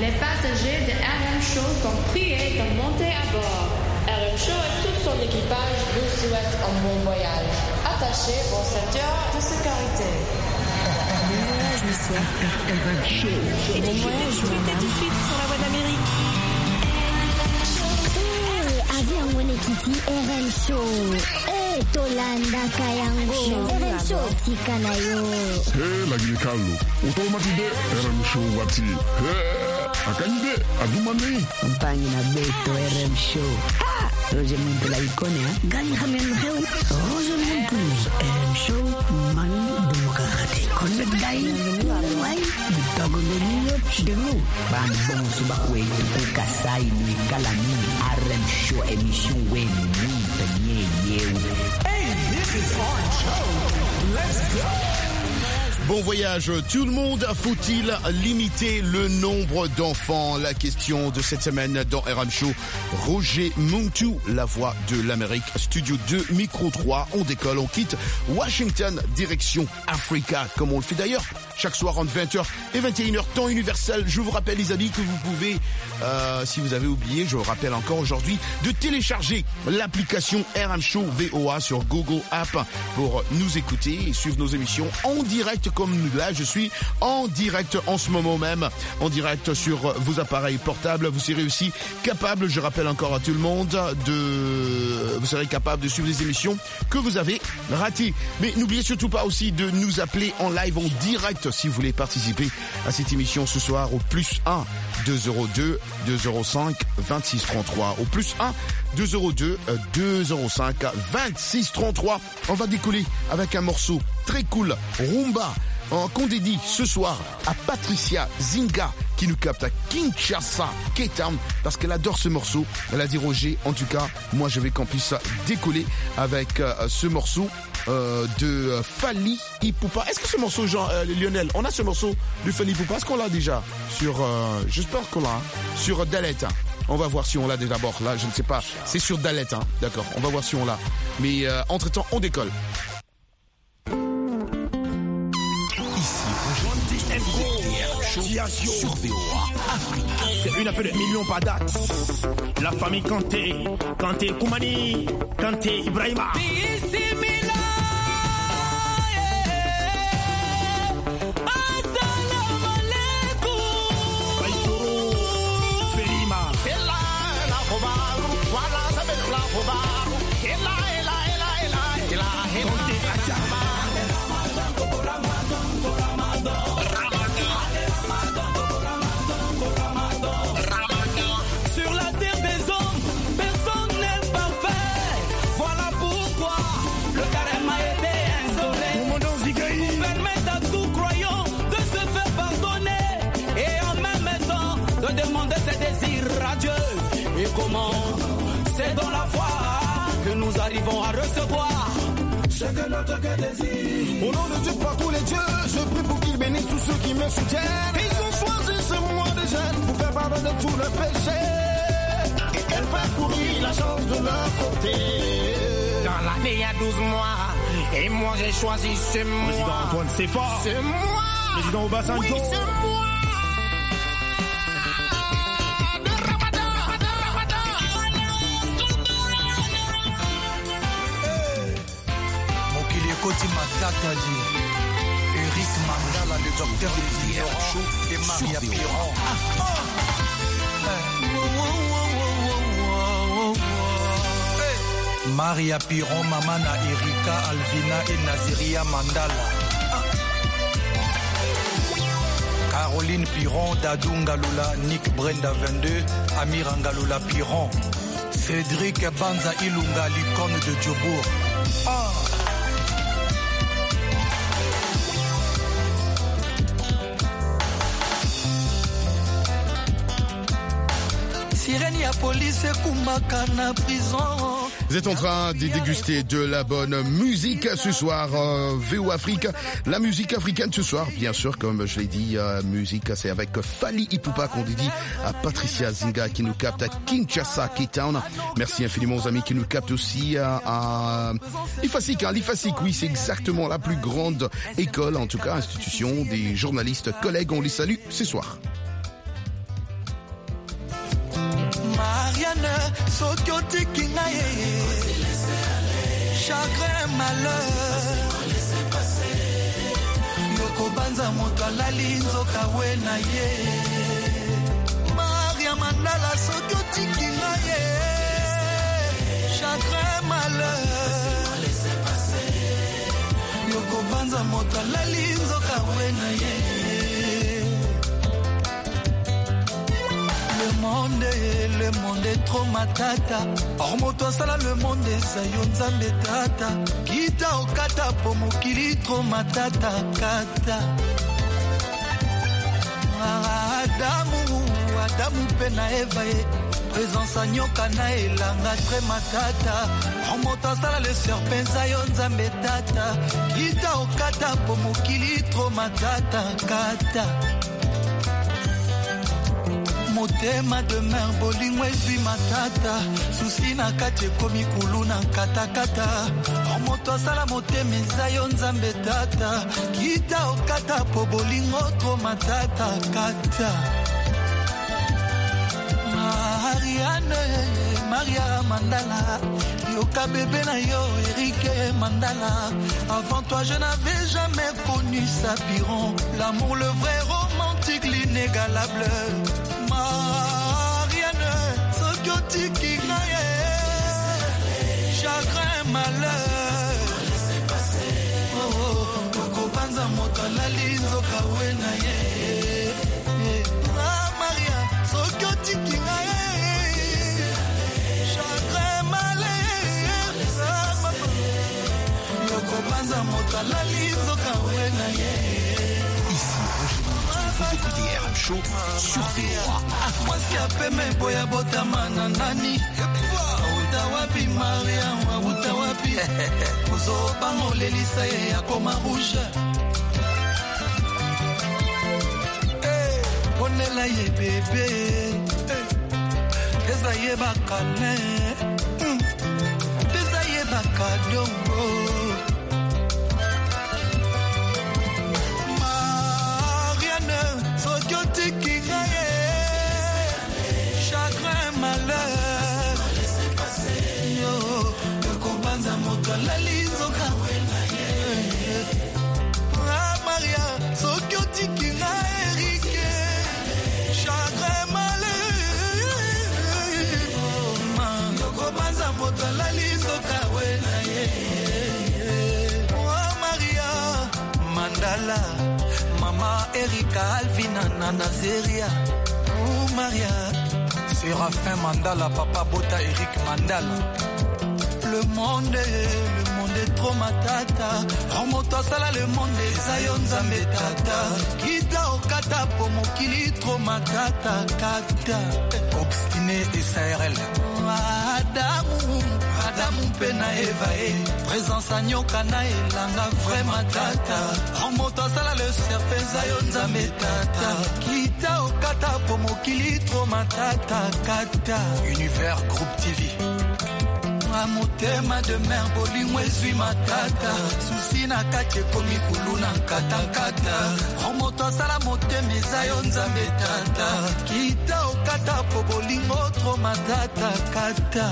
Les passagers de RM Show sont priés de monter à bord. RM Show et tout son équipage vous souhaitent un bon voyage. Attachez vos ceintures de sécurité. Bon voyage, monsieur. RM Show. Bon voyage, maman. Tout de suite sur la voie d'Amérique. Avion Monekiti RM Show. Tolanda Kayango. RM Show Tikanayo. Lagi Carlo. Automatide RM Show wati. Akanyide adumani. Compagnie na Beto RM Show. Roger Muntu la icône, hein? Gani Hamen Heu. Roger Muntu RM Show man demokrati. Connect dai. Wai. Bitago nyo chidelo. Ban bon suba kwe kasai ni kalani RM Show émission wen ni tanye yew. Hey, this is our show. Let's go. Bon voyage tout le monde, faut-il limiter le nombre d'enfants? La question de cette semaine dans RM Show. Roger Muntu, la voix de l'Amérique, Studio 2, Micro 3, on décolle, on quitte Washington, direction Africa, comme on le fait d'ailleurs chaque soir entre 20h et 21h, temps universel. Je vous rappelle les amis que vous pouvez, si vous avez oublié, je vous rappelle encore aujourd'hui, de télécharger l'application RM Show VOA sur Google App pour nous écouter et suivre nos émissions en direct comme là je suis en direct en ce moment même, en direct sur vos appareils portables. Vous serez aussi capable, je rappelle encore à tout le monde, vous serez capable de suivre les émissions que vous avez ratées. Mais n'oubliez surtout pas aussi de nous appeler en live, en direct, si vous voulez participer à cette émission ce soir au +1 202 205 26 33, au +1 202 205 26 33. On va décoller avec un morceau très cool, Rumba, qu'on dédie ce soir à Patricia Zinga qui nous capte à Kinshasa, Cape Town, parce qu'elle adore ce morceau. Elle a dit Roger, en tout cas, moi je vais qu'on puisse décoller avec ce morceau de Fally Ipupa. Est-ce que ce morceau, Lionel, on a ce morceau de Fally Ipupa? Est-ce qu'on l'a déjà sur, j'espère qu'on l'a, sur Dalet. On va voir si on l'a déjà d'abord. Là, je ne sais pas. C'est sur Dalet, hein. D'accord. On va voir si on l'a. Mais entre-temps, on décolle. Sur VOA Afrique. C'est une affaire de millions par date. La famille Kanté Koumani, Kanté Ibrahima. Comment c'est dans la foi que nous arrivons à recevoir ce que notre cœur désire. Au nom de Dieu, par tous les dieux, je prie pour qu'il bénisse tous ceux qui me soutiennent. Ils ont choisi ce mois de jeûne pour faire pardon de tous leurs péchés. Elle fait courir la chance de leur côté. Dans l'année, il y a 12 mois, et moi j'ai choisi ce mois. Président Antoine, c'est fort. C'est moi. Président Obasanjo. Oui, c'est moi. Koti Matata dit Eric Mandala, le docteur de Show et Maria Piron. Maria Piron, Mamana Erika, Alvina et Naziria Mandala. Caroline Piron, Dadou Ngalula, Nick Brenda 22, Amir Ngalula Piron. Cédric Banza Ilunga, l'icône de Djobourg. Vous êtes en train de déguster de la bonne musique ce soir, VO Afrique. La musique africaine ce soir, bien sûr, comme je l'ai dit, musique, c'est avec Fally Ipupa qu'on dédie à Patricia Zinga qui nous capte à Kinshasa, Cape Town. Merci infiniment aux amis qui nous captent aussi à l'IFASIC. L'IFASIC, oui, c'est exactement la plus grande école, en tout cas institution des journalistes collègues. On les salue ce soir. Marianne, Sokoti Kingaye, chagrin, malheur. Yoko Banza Mokalali, Nzoka Wena ye. Maria Mandala, Sokoti Kingaye, chagrin, malheur. Yoko Banza Mokalali, Nzoka Wena ye. Le monde est trop matata. Or moto sala le monde sayo nzambe tata. Kita okata po mokili trop matata kata. Adamu pena Eva e. Présence a nyoka na elanga très matata. Or moto sala le serpent sayo nzambe tata. Kita okata po mokili trop matata kata. Motema de mer bolingo ezwi matata. Susi na kati ekomi kulu na katakata. Moto asala motema eza yo nzambe tata. Kita okata po bolingo tro matata kata. Maria Mandala, Yoka bébé na yo, Eric Mandala. Avant toi, je n'avais jamais connu Sapiron. L'amour, le vrai romantique, l'inégalable. Marianne, Sokoti Kingaye, chagrin, malheur. Oh, Yoko Banza Mokalali, Nzoka Wena ye. Maria, Sokoti Kingaye. Ici, vous écoutez RM Show sur VOA. Moi qui appelle mes boya botamana nani. Utawapi Maria, utawapi. Uzo bango lelisa ya koma rouge. Onela ye bébé. Eza ye bakane. Eza ye bakadongo. Chagrin, malheur. Yo, Kobanza Mokalali, Nzoka Wena ye. Maria, Sokoti Kinga Eric. Chagrin, malheur. Kobanza Mokalali, Nzoka Wena ye. Maria Mandala, Mama Erika Alvina Nanazeria. Maria Séraphin Mandala, Papa Bota Eric Mandala. Le monde est trop matata. Remonte à sala, le monde est zayon nzambe tata. Kita okata po mokili trop matata kata. Obstiné et SARL. Adamu pena Eva e. Présence a nyoka na elanga vrai matata. Remonte à sala, le serpent zayon nzambe tata. Kita okata po mokili trop matata kata. Univers Groupe TV. Motema de mer bolingo ezwi matata. Susi na kati ekomi kulu na katakata. Moto asala motema eza yo nzambe tata. Kita okata po bolingo tro matata kata.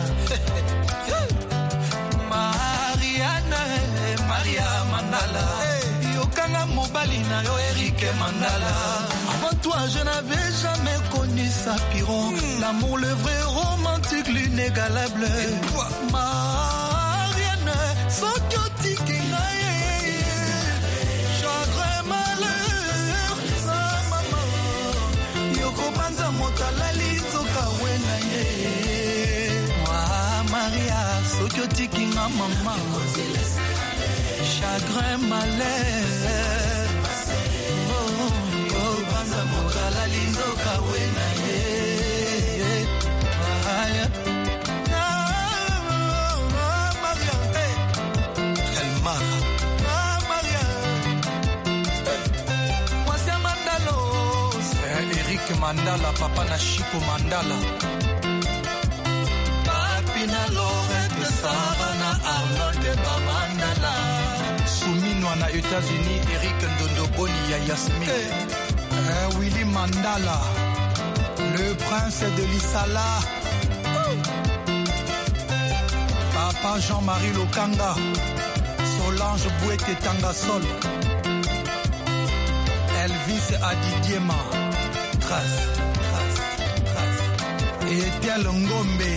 Maria Mandala, Yokanga mobali na yo Eric Mandala. Avant toi je n'avais jamais connu Sapiron. L'amour, le vrai romantique, l'inégalable. Marianne, Sokoti Kingaye. Chagrin, malheur, sa maman. Yoko Banza Mokalali, Nzoka Wena ye. Maria, Sokoti Kinga maman. Chagrin, malheur. Yoko Banza Mokalali, Nzoka Wena ye. Eric Mandala, Papa na Chico Mandala. Papi na Lorette, Sarah na Arnold Mandala. Souminwa na États-Unis, Eric Ndondo Boni ya Yasmin. Willy Mandala, le prince de l'Isala. Papa Jean-Marie Lokanga, Solange Bouete Tangasol, Elvis Adidiema, Trace, et Etiel Ngombe,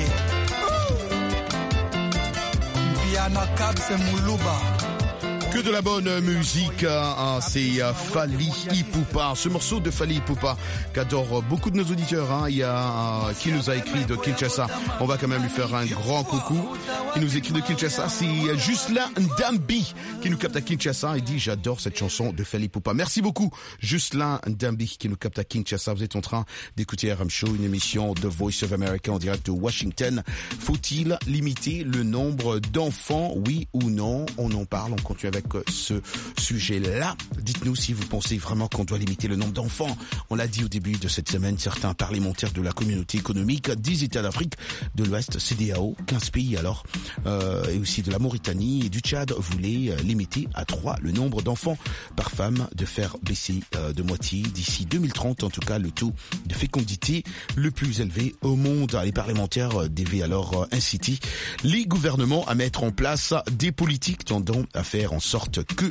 Piana Kabse Moulouba. Que de la bonne musique, hein, c'est Fally Ipupa. Ce morceau de Fally Ipupa qu'adorent beaucoup de nos auditeurs. Hein. Il y a qui nous a écrit de Kinshasa. On va quand même lui faire un grand coucou. Qui nous écrit de Kinshasa, c'est Justin Ndambi qui nous capte à Kinshasa et dit j'adore cette chanson de Fally Ipupa. Merci beaucoup Justin Ndambi qui nous capte à Kinshasa. Vous êtes en train d'écouter RM Show, une émission de Voice of America en direct de Washington. Faut-il limiter le nombre d'enfants, oui ou non? On en parle, on continue avec ce sujet-là. Dites-nous si vous pensez vraiment qu'on doit limiter le nombre d'enfants. On l'a dit au début de cette semaine, certains parlementaires de la communauté économique des États d'Afrique de l'Ouest, CEDEAO, 15 pays alors, et aussi de la Mauritanie et du Tchad voulaient limiter à 3 le nombre d'enfants par femme, de faire baisser de moitié d'ici 2030, en tout cas le taux de fécondité le plus élevé au monde. Les parlementaires devaient alors inciter les gouvernements à mettre en place des politiques tendant à faire en sorte que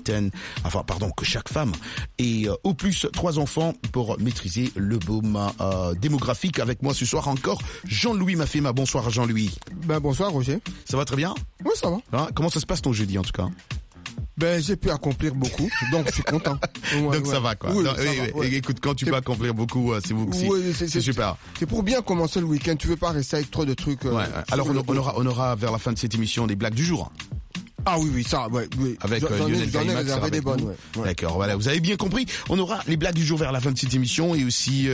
que chaque femme ait au plus 3 enfants pour maîtriser le boom démographique. Avec moi ce soir encore Jean-Louis Mafema. Bonsoir Jean-Louis. Bonsoir Roger. Ça va très bien? Oui, ça va. Hein, comment ça se passe ton jeudi en tout cas? J'ai pu accomplir beaucoup, donc je suis content. Donc ça va quoi. Oui, non, ça va. Écoute, quand tu peux accomplir beaucoup, c'est super. C'est pour bien commencer le week-end. Tu veux pas rester avec trop de trucs. Alors on aura vers la fin de cette émission des blagues du jour. Ah oui, ça, oui. Avec j'en ai Daimax réservé des bonnes, ouais. D'accord, voilà, vous avez bien compris. On aura les blagues du jour vers la fin de cette émission et aussi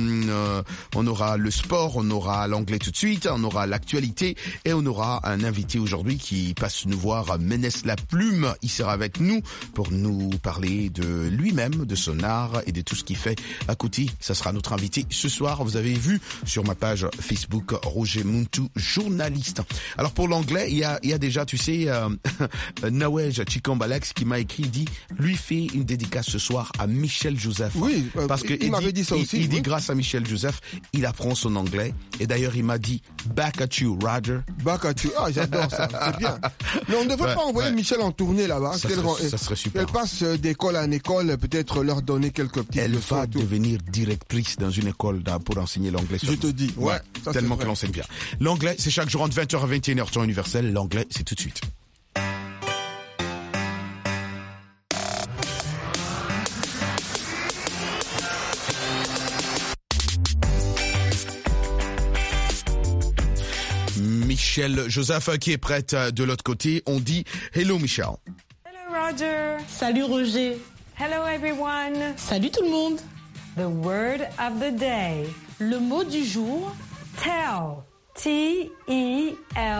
on aura le sport, on aura l'anglais tout de suite, on aura l'actualité et on aura un invité aujourd'hui qui passe nous voir, Ménès la Plume. Il sera avec nous pour nous parler de lui-même, de son art et de tout ce qu'il fait à côté. Ça sera notre invité ce soir. Vous avez vu sur ma page Facebook Roger Muntu, journaliste. Alors pour l'anglais, il y a déjà, tu sais, Nawej Chikambalex qui m'a écrit, dit lui fait une dédicace ce soir à Michel Joseph. Oui, parce que il m'avait dit ça aussi. Il dit grâce à Michel Joseph, il apprend son anglais et d'ailleurs il m'a dit back at you, Roger. Back at you. Ah, j'adore ça. C'est bien. Mais on ne devrait pas envoyer Michel en tournée là-bas. Ça serait super. Elle passe d'école en école, peut-être leur donner quelques petits. Elle va devenir directrice dans une école pour enseigner l'anglais. Je te dis. Ouais. Ça, tellement que l'enseigne bien. L'anglais, c'est chaque jour entre 20h à 21h temps universel. L'anglais, c'est tout de suite. Michel Joseph qui est prête de l'autre côté. On dit hello Michel. Hello Roger. Salut Roger. Hello everyone. Salut tout le monde. The word of the day. Le mot du jour. Tell. T-E-L-L.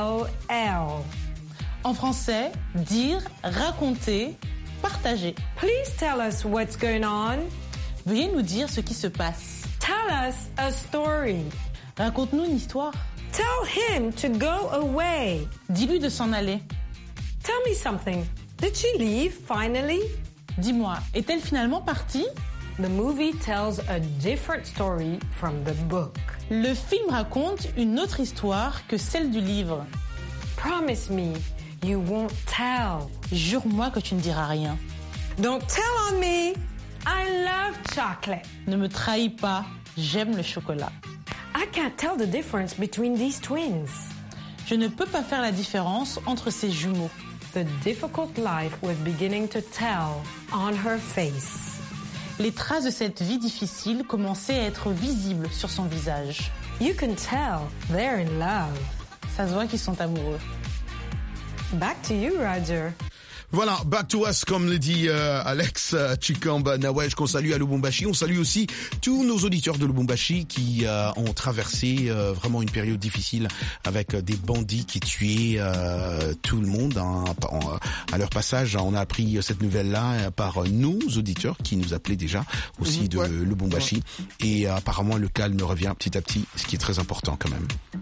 En français, dire, raconter, partager. Please tell us what's going on. Veuillez nous dire ce qui se passe. Tell us a story. Raconte-nous une histoire. Tell him to go away. Dis-lui de s'en aller. Tell me something. Did she leave finally? Dis-moi, est-elle finalement partie? The movie tells a different story from the book. Le film raconte une autre histoire que celle du livre. Promise me you won't tell. Jure-moi que tu ne diras rien. Don't tell on me. I love chocolate. Ne me trahis pas, j'aime le chocolat. I can't tell the difference between these twins. Je ne peux pas faire la différence entre ces jumeaux. The difficult life was beginning to tell on her face. Les traces de cette vie difficile commençaient à être visibles sur son visage. You can tell they're in love. Ça se voit qu'ils sont amoureux. Back to you, Roger. Voilà, back to us, comme le dit Alex Chikamba Nawej, qu'on salue à Lubumbashi. On salue aussi tous nos auditeurs de Lubumbashi qui ont traversé vraiment une période difficile avec des bandits qui tuaient tout le monde. À leur passage, on a appris cette nouvelle-là par nos auditeurs qui nous appelaient déjà aussi de Lubumbashi. Et apparemment, le calme revient petit à petit, ce qui est très important quand même.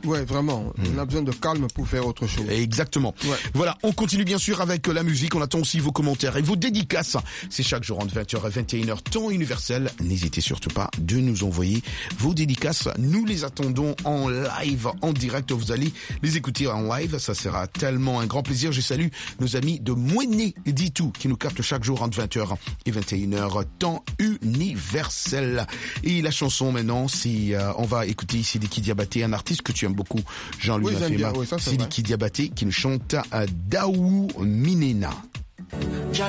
Ouais, vraiment. On a besoin de calme pour faire autre chose. Exactement. Ouais. Voilà, on continue bien sûr avec la musique. On attend aussi vos commentaires et vos dédicaces. C'est chaque jour entre 20h et 21h, temps universel. N'hésitez surtout pas de nous envoyer vos dédicaces. Nous les attendons en live, en direct. Vous allez les écouter en live. Ça sera tellement un grand plaisir. Je salue nos amis de Mouené Ditou qui nous captent chaque jour entre 20h et 21h, temps universel. Et la chanson maintenant, c'est on va écouter Sidiki Diabaté, un artiste que tu aimes beaucoup, Jean-Louis Mafema. Oui, Sidiki Diabaté qui nous chante Daou Minena. Ici,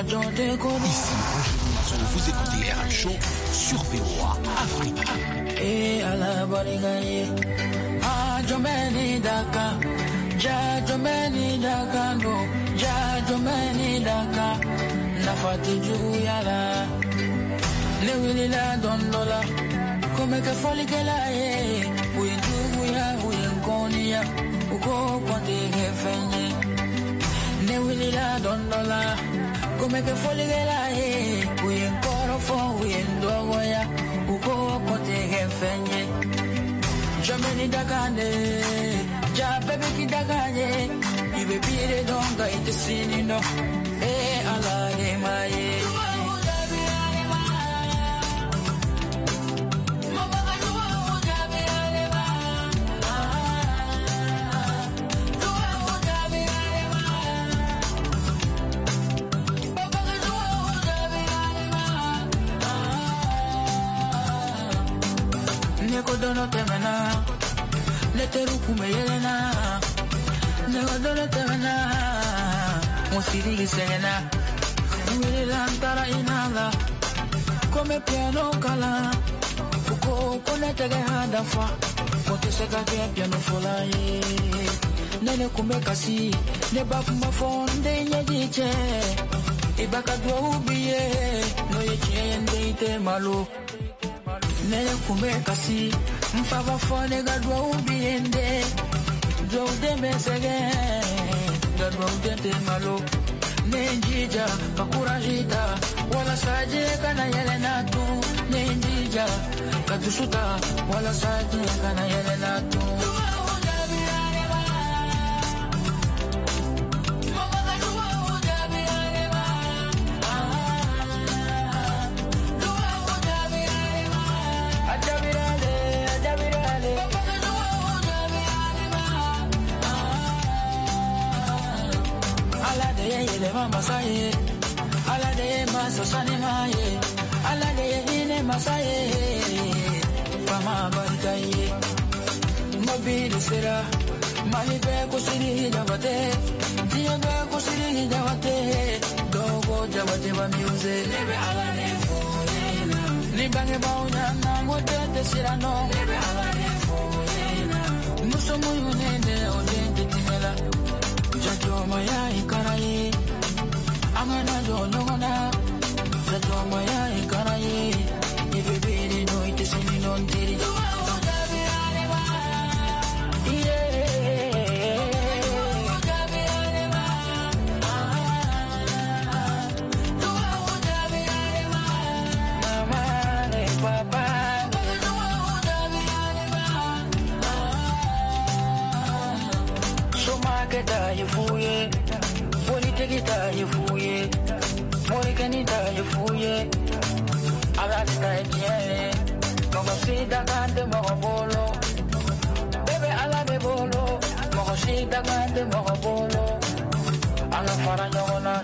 vous écoutez RM Show sur VOA Afrique. Et à la barigaye, ah, Jomeni Daka, Jomeni Daka, no, Jomeni Daka, Nafati Juyala, Lewilila Dondola, come che foli che la è, Uinduya, Uinconia, Uko Ponte che fegne, Lewilila Dondola, come che foli che la è, Uincorofo, Uindogoya, Uko Ponte che fegne, Jameni Dakane, Jabebi Kidagane, Ibe Pire Donga, Ite Sinino, E Ala Emaye. Nekodono temena, neterukume yelena, nekodono temena, musiri sengena, wilantara inala, come piano kala, uko konetege hadafa, kote seka piano folaye, nene kume kasi, ne bakuma fonde nyejiche, ibaka dwa ubiye, no yeche ende ite malo. Nene kume kasi mfava fone gadwa ubiende dwa udembe sege gadwa udende malo nenjija kakurajita wala saje kana yelena tu nenjija katusuta wala saje kana yelena tu Masaye, ala de masosani maye, ala de ine masaye, fama barikaye, mobile sera, mani be kusiri jabate, tiye be kusiri jabate, dogo jabate ba music, nebe ala de foyena, ni bange baunya nangote te sirano, nebe ala de foyena, musomu yunene odente timela, jajo maya ikaraye. Amana jo nyona, jajo maya ikaraye, ifebiri no itesini non tiri. Somaketa yifuye. Kita yufuye, Morikanita yufuye, Alaska Etienne, Mogosida Gande Mogobolo, Bebe Alame Bolo, Mogosida Gande Mogobolo, Alafaranyona,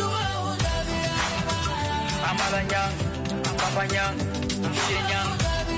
Amalanyang, Papanyang, Shenyang.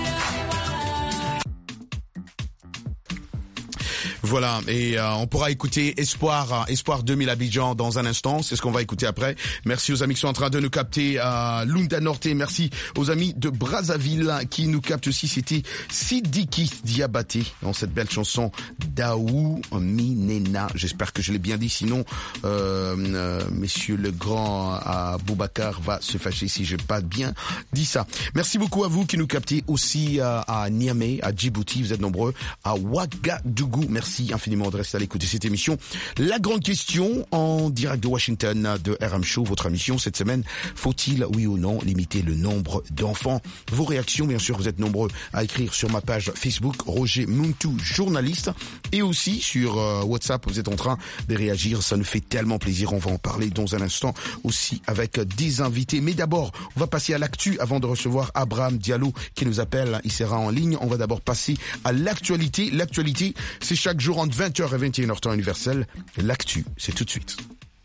Voilà, et on pourra écouter Espoir 2000 Abidjan dans un instant, c'est ce qu'on va écouter après. Merci aux amis qui sont en train de nous capter à Lunda Norte, merci aux amis de Brazzaville qui nous captent aussi, c'était Sidiki Diabaté dans cette belle chanson Daou Minena, j'espère que je l'ai bien dit, sinon messieurs le grand Boubacar va se fâcher si je n'ai pas bien dit ça. Merci beaucoup à vous qui nous captez aussi à Niamey, à Djibouti, vous êtes nombreux, à Ouagadougou, merci Merci infiniment de rester à l'écoute de cette émission. La grande question en direct de Washington de RM Show, votre émission cette semaine. Faut-il, oui ou non, limiter le nombre d'enfants? Vos réactions, bien sûr, vous êtes nombreux à écrire sur ma page Facebook, Roger Muntu, journaliste, et aussi sur WhatsApp, vous êtes en train de réagir. Ça nous fait tellement plaisir. On va en parler dans un instant aussi avec des invités. Mais d'abord, on va passer à l'actu avant de recevoir Abraham Diallo qui nous appelle. Il sera en ligne. On va d'abord passer à l'actualité. L'actualité, c'est chaque jour entre 20h et 21h temps universel. L'actu, c'est tout de suite.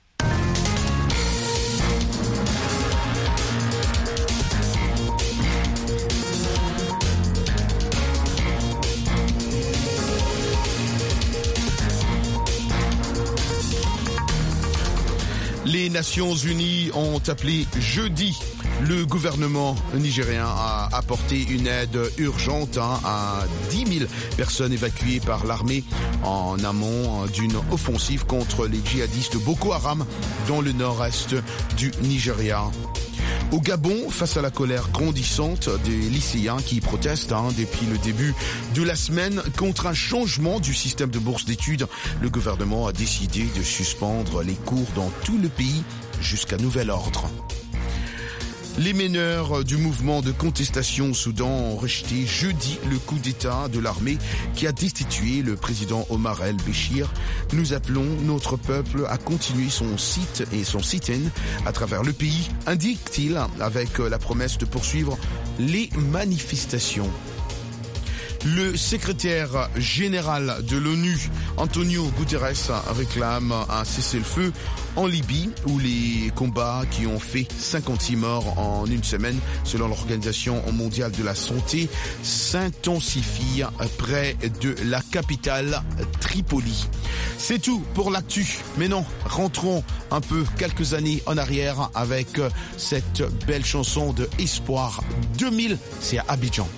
Les Nations Unies ont appelé jeudi le gouvernement nigérien à apporter une aide urgente à 10 000 personnes évacuées par l'armée en amont d'une offensive contre les djihadistes Boko Haram dans le nord-est du Nigeria. Au Gabon, face à la colère grandissante des lycéens qui protestent depuis le début de la semaine contre un changement du système de bourse d'études, le gouvernement a décidé de suspendre les cours dans tout le pays jusqu'à nouvel ordre. Les meneurs du mouvement de contestation au Soudan ont rejeté jeudi le coup d'État de l'armée qui a destitué le président Omar el-Béchir. Nous appelons notre peuple à continuer son sit-in à travers le pays, indique-t-il, avec la promesse de poursuivre les manifestations. Le secrétaire général de l'ONU, Antonio Guterres, réclame un cessez-le-feu en Libye, où les combats qui ont fait 56 morts en une semaine, selon l'Organisation mondiale de la santé, s'intensifient près de la capitale Tripoli. C'est tout pour l'actu. Mais non, rentrons un peu quelques années en arrière avec cette belle chanson de Espoir 2000, c'est à Abidjan.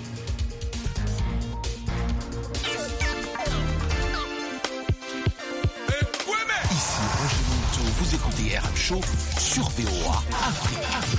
Vous écoutez RM Show sur VOA Afrique.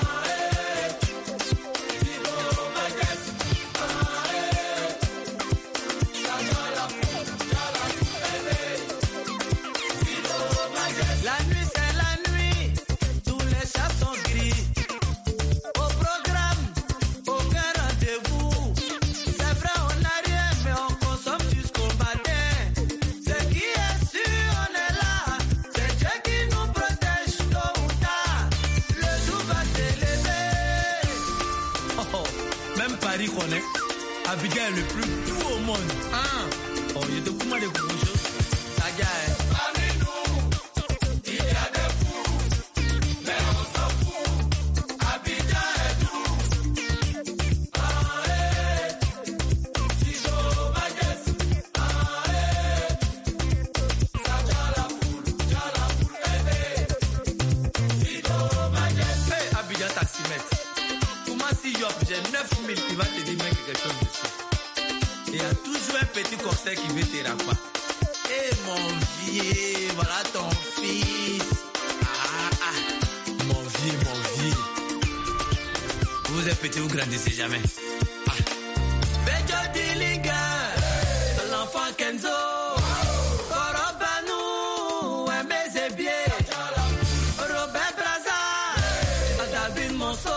Abidjan est le plus doux au monde. Oh, il y a de quoi de choses. Ça y est. Parmi nous, il y a des fous, mais on s'en fout. Abidjan est doux. Sido Majes. Ça tient la foule, Sido Majes. Hey, Abidjan taximètre. Comment si j'ai 9000, il va te dire mec quelque chose dessus. Il y a toujours un petit corset qui veut te rapper. Eh mon vieux, voilà ton fils. Mon vieux. Vous êtes petit, vous grandissez jamais. Bejo Dillinger, l'enfant Kenzo. Korobanou, Aimé bien. Robert Braza, David Monceau.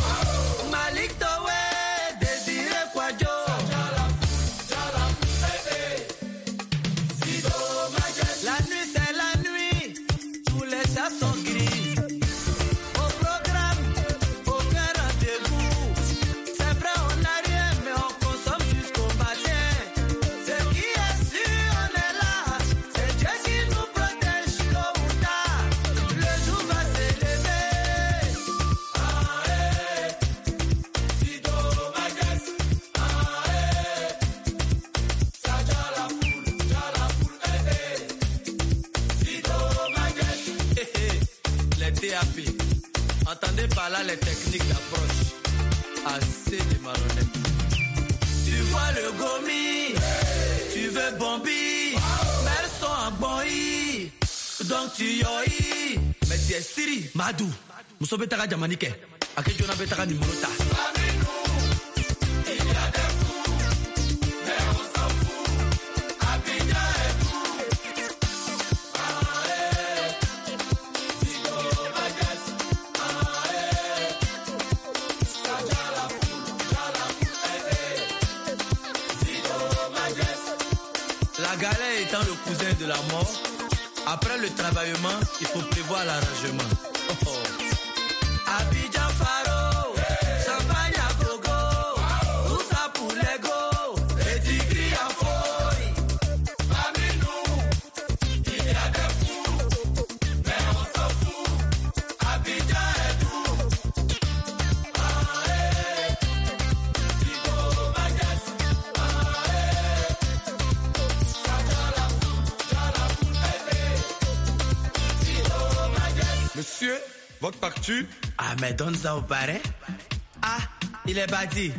Entendez par là les techniques d'approche. Assez de marronnettes. Tu vois le gomi, tu veux bombi, mais elles sont en boi. Donc tu yoi. Mais tu es Siri, Madou. Mousso betara jamanike. Ake jona betara ni molota. Il y a des fous, mais on s'en fout. Abidjan La galère étant le cousin de la mort, après le travaillement, il faut prévoir l'arrangement. Oh. Abidjan Faro, champagne à gogo, tout ça pour l'ego, et digri à folie. Parmi nous, il y a des fous, mais on s'en fout. Abidjan est doux. Monsieur, votre facture? Ah, mais donne ça au parrain. Ah, il est bâti.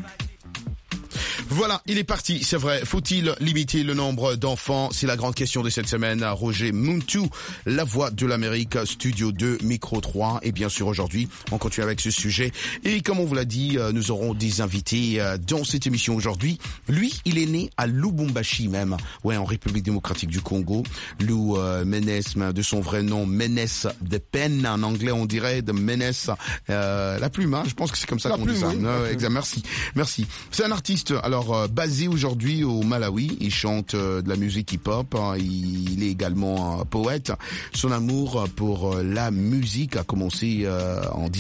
Voilà, il est parti, c'est vrai. Faut-il limiter le nombre d'enfants? C'est la grande question de cette semaine à Roger Muntu, la voix de l'Amérique, Studio 2, Micro 3. Et bien sûr, aujourd'hui, on continue avec ce sujet. Et comme on vous l'a dit, nous aurons des invités dans cette émission aujourd'hui. Lui, il est né à Lubumbashi même, ouais, en République démocratique du Congo. Lou Ménès, de son vrai nom, Ménès de Pen, en anglais on dirait, de Ménès, la plume, hein, je pense que c'est comme ça qu'on dit ça. Oui. Exact, merci. C'est un artiste, alors basé aujourd'hui au Malawi, il chante de la musique hip-hop, il est également poète. Son amour pour la musique a commencé en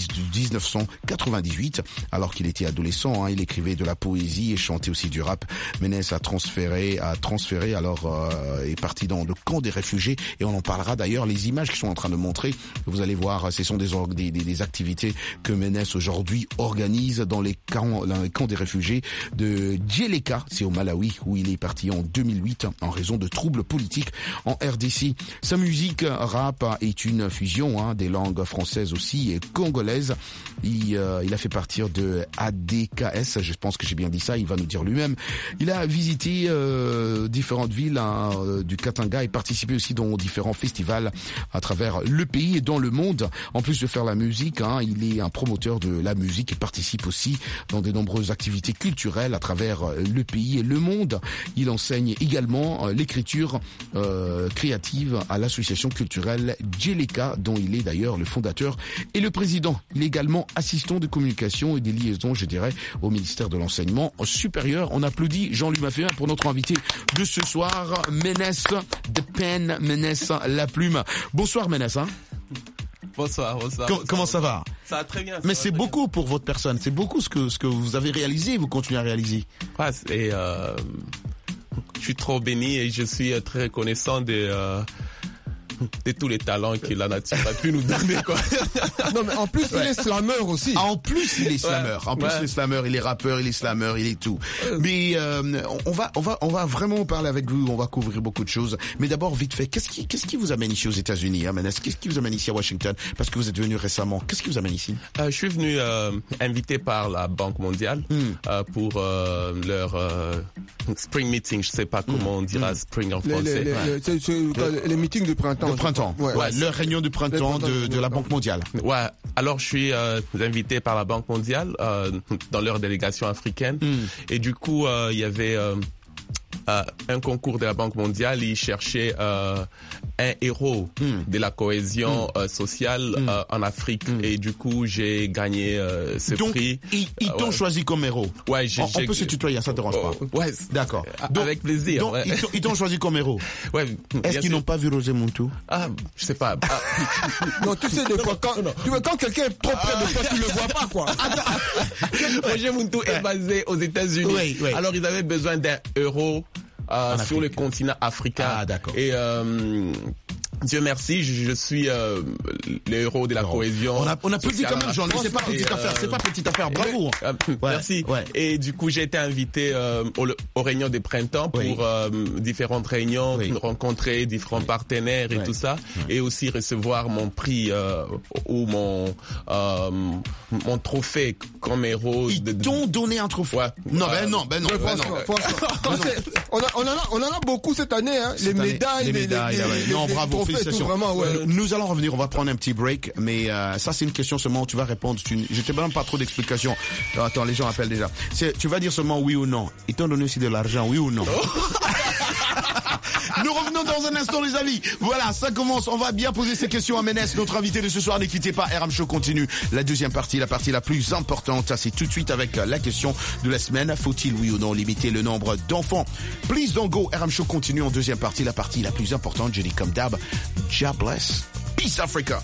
1998, alors qu'il était adolescent. Il écrivait de la poésie et chantait aussi du rap. Ménès a transféré, alors est parti dans le camp des réfugiés, et on en parlera d'ailleurs. Les images qui sont en train de montrer, vous allez voir, ce sont des activités que Ménès aujourd'hui organise dans les camps des réfugiés de Djeleka, c'est au Malawi, où il est parti en 2008 en raison de troubles politiques en RDC. Sa musique rap est une fusion des langues françaises aussi et congolaises. Il a fait partir de ADKS, je pense que j'ai bien dit ça, il va nous dire lui-même. Il a visité différentes villes du Katanga et participé aussi dans différents festivals à travers le pays et dans le monde. En plus de faire la musique, il est un promoteur de la musique et participe aussi dans de nombreuses activités culturelles à travers le pays et le monde. Il enseigne également l'écriture créative à l'association culturelle Djeleka, dont il est d'ailleurs le fondateur et le président. Il est également assistant de communication et des liaisons, je dirais, au ministère de l'enseignement supérieur. On applaudit Jean-Louis Mafféin pour notre invité de ce soir, Ménès de Pen, Ménès la plume. Bonsoir Ménès. Bonsoir. Comment ça va? Ça va très bien. Mais c'est beaucoup pour votre personne, c'est beaucoup ce que vous avez réalisé et vous continuez à réaliser. Ouais, et je suis trop béni et je suis très reconnaissant de tous les talents que la nature a pu nous donner, quoi. Non, mais en plus, il est slameur aussi. En plus, il est slameur. En plus, il est slameur, il est rappeur, il est slameur, il est tout. Mais on va vraiment parler avec vous, on va couvrir beaucoup de choses. Mais d'abord, vite fait, qu'est-ce qui vous amène ici aux États-Unis, Ménès? Qu'est-ce qui vous amène ici à Washington? Parce que vous êtes venu récemment. Qu'est-ce qui vous amène ici? Je suis venu invité par la Banque mondiale pour leur spring meeting. Je sais pas comment on dira spring en français. Les meetings du printemps. De printemps, leur réunion du printemps de la Banque mondiale. Ouais, alors je suis invité par la Banque mondiale dans leur délégation africaine. Et du coup, il y avait un concours de la Banque mondiale, ils cherchaient un héros de la cohésion sociale en Afrique. Et du coup, j'ai gagné ce prix. Ils t'ont choisi comme héros. Ouais, on peut se tutoyer, ça te dérange pas. Ouais, d'accord. Avec plaisir. Donc, ils t'ont choisi comme héros. Ouais. Est-ce qu'ils n'ont pas vu Roger Muntu? Ah, je sais pas. Non, tu sais, des fois, quand quelqu'un est trop près de toi, tu le vois pas, quoi. Roger Muntu est basé aux États-Unis. Oui. Alors, ils avaient besoin d'un héros sur le continent africain. Ah, d'accord. Et Dieu merci, je suis le héros de la cohésion. On applaudit quand même, Jean-Louis. C'est pas petite affaire. C'est pas petite affaire. Bravo. Merci. Ouais. Et du coup, j'ai été invité aux réunions de printemps pour différentes réunions, rencontrer différents partenaires et tout ça, et aussi recevoir mon prix ou mon trophée comme héros. Ils t'ont donné un trophée. Ouais. Non. On en a beaucoup cette année, hein. Les médailles. Non, bravo. Félicitations. Vraiment, Nous allons revenir, on va prendre un petit break, mais ça c'est une question seulement, tu vas répondre. Je te donne pas trop d'explications. Attends, les gens appellent déjà. Tu vas dire seulement oui ou non. Ils t'ont donné aussi de l'argent, oui ou non? Nous revenons dans un instant, les amis. Voilà, ça commence. On va bien poser ces questions à Ménès, notre invité de ce soir. Ne quittez pas, RM Show continue. La deuxième partie, la partie la plus importante, c'est tout de suite avec la question de la semaine. Faut-il, oui ou non, limiter le nombre d'enfants? Please don't go. RM Show continue en deuxième partie, la partie la plus importante. Je dis comme d'hab, God bless. Peace Africa.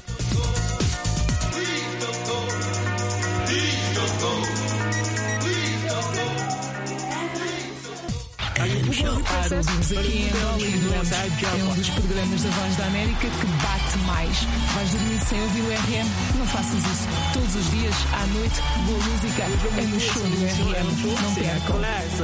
Ouvintes aqui em Angola, é um dos programas da Voz da América que bate mais. Vais dormir sem ouvir o RM? Não faças isso. Todos os dias, à noite, boa música é no show do RM. Não percam.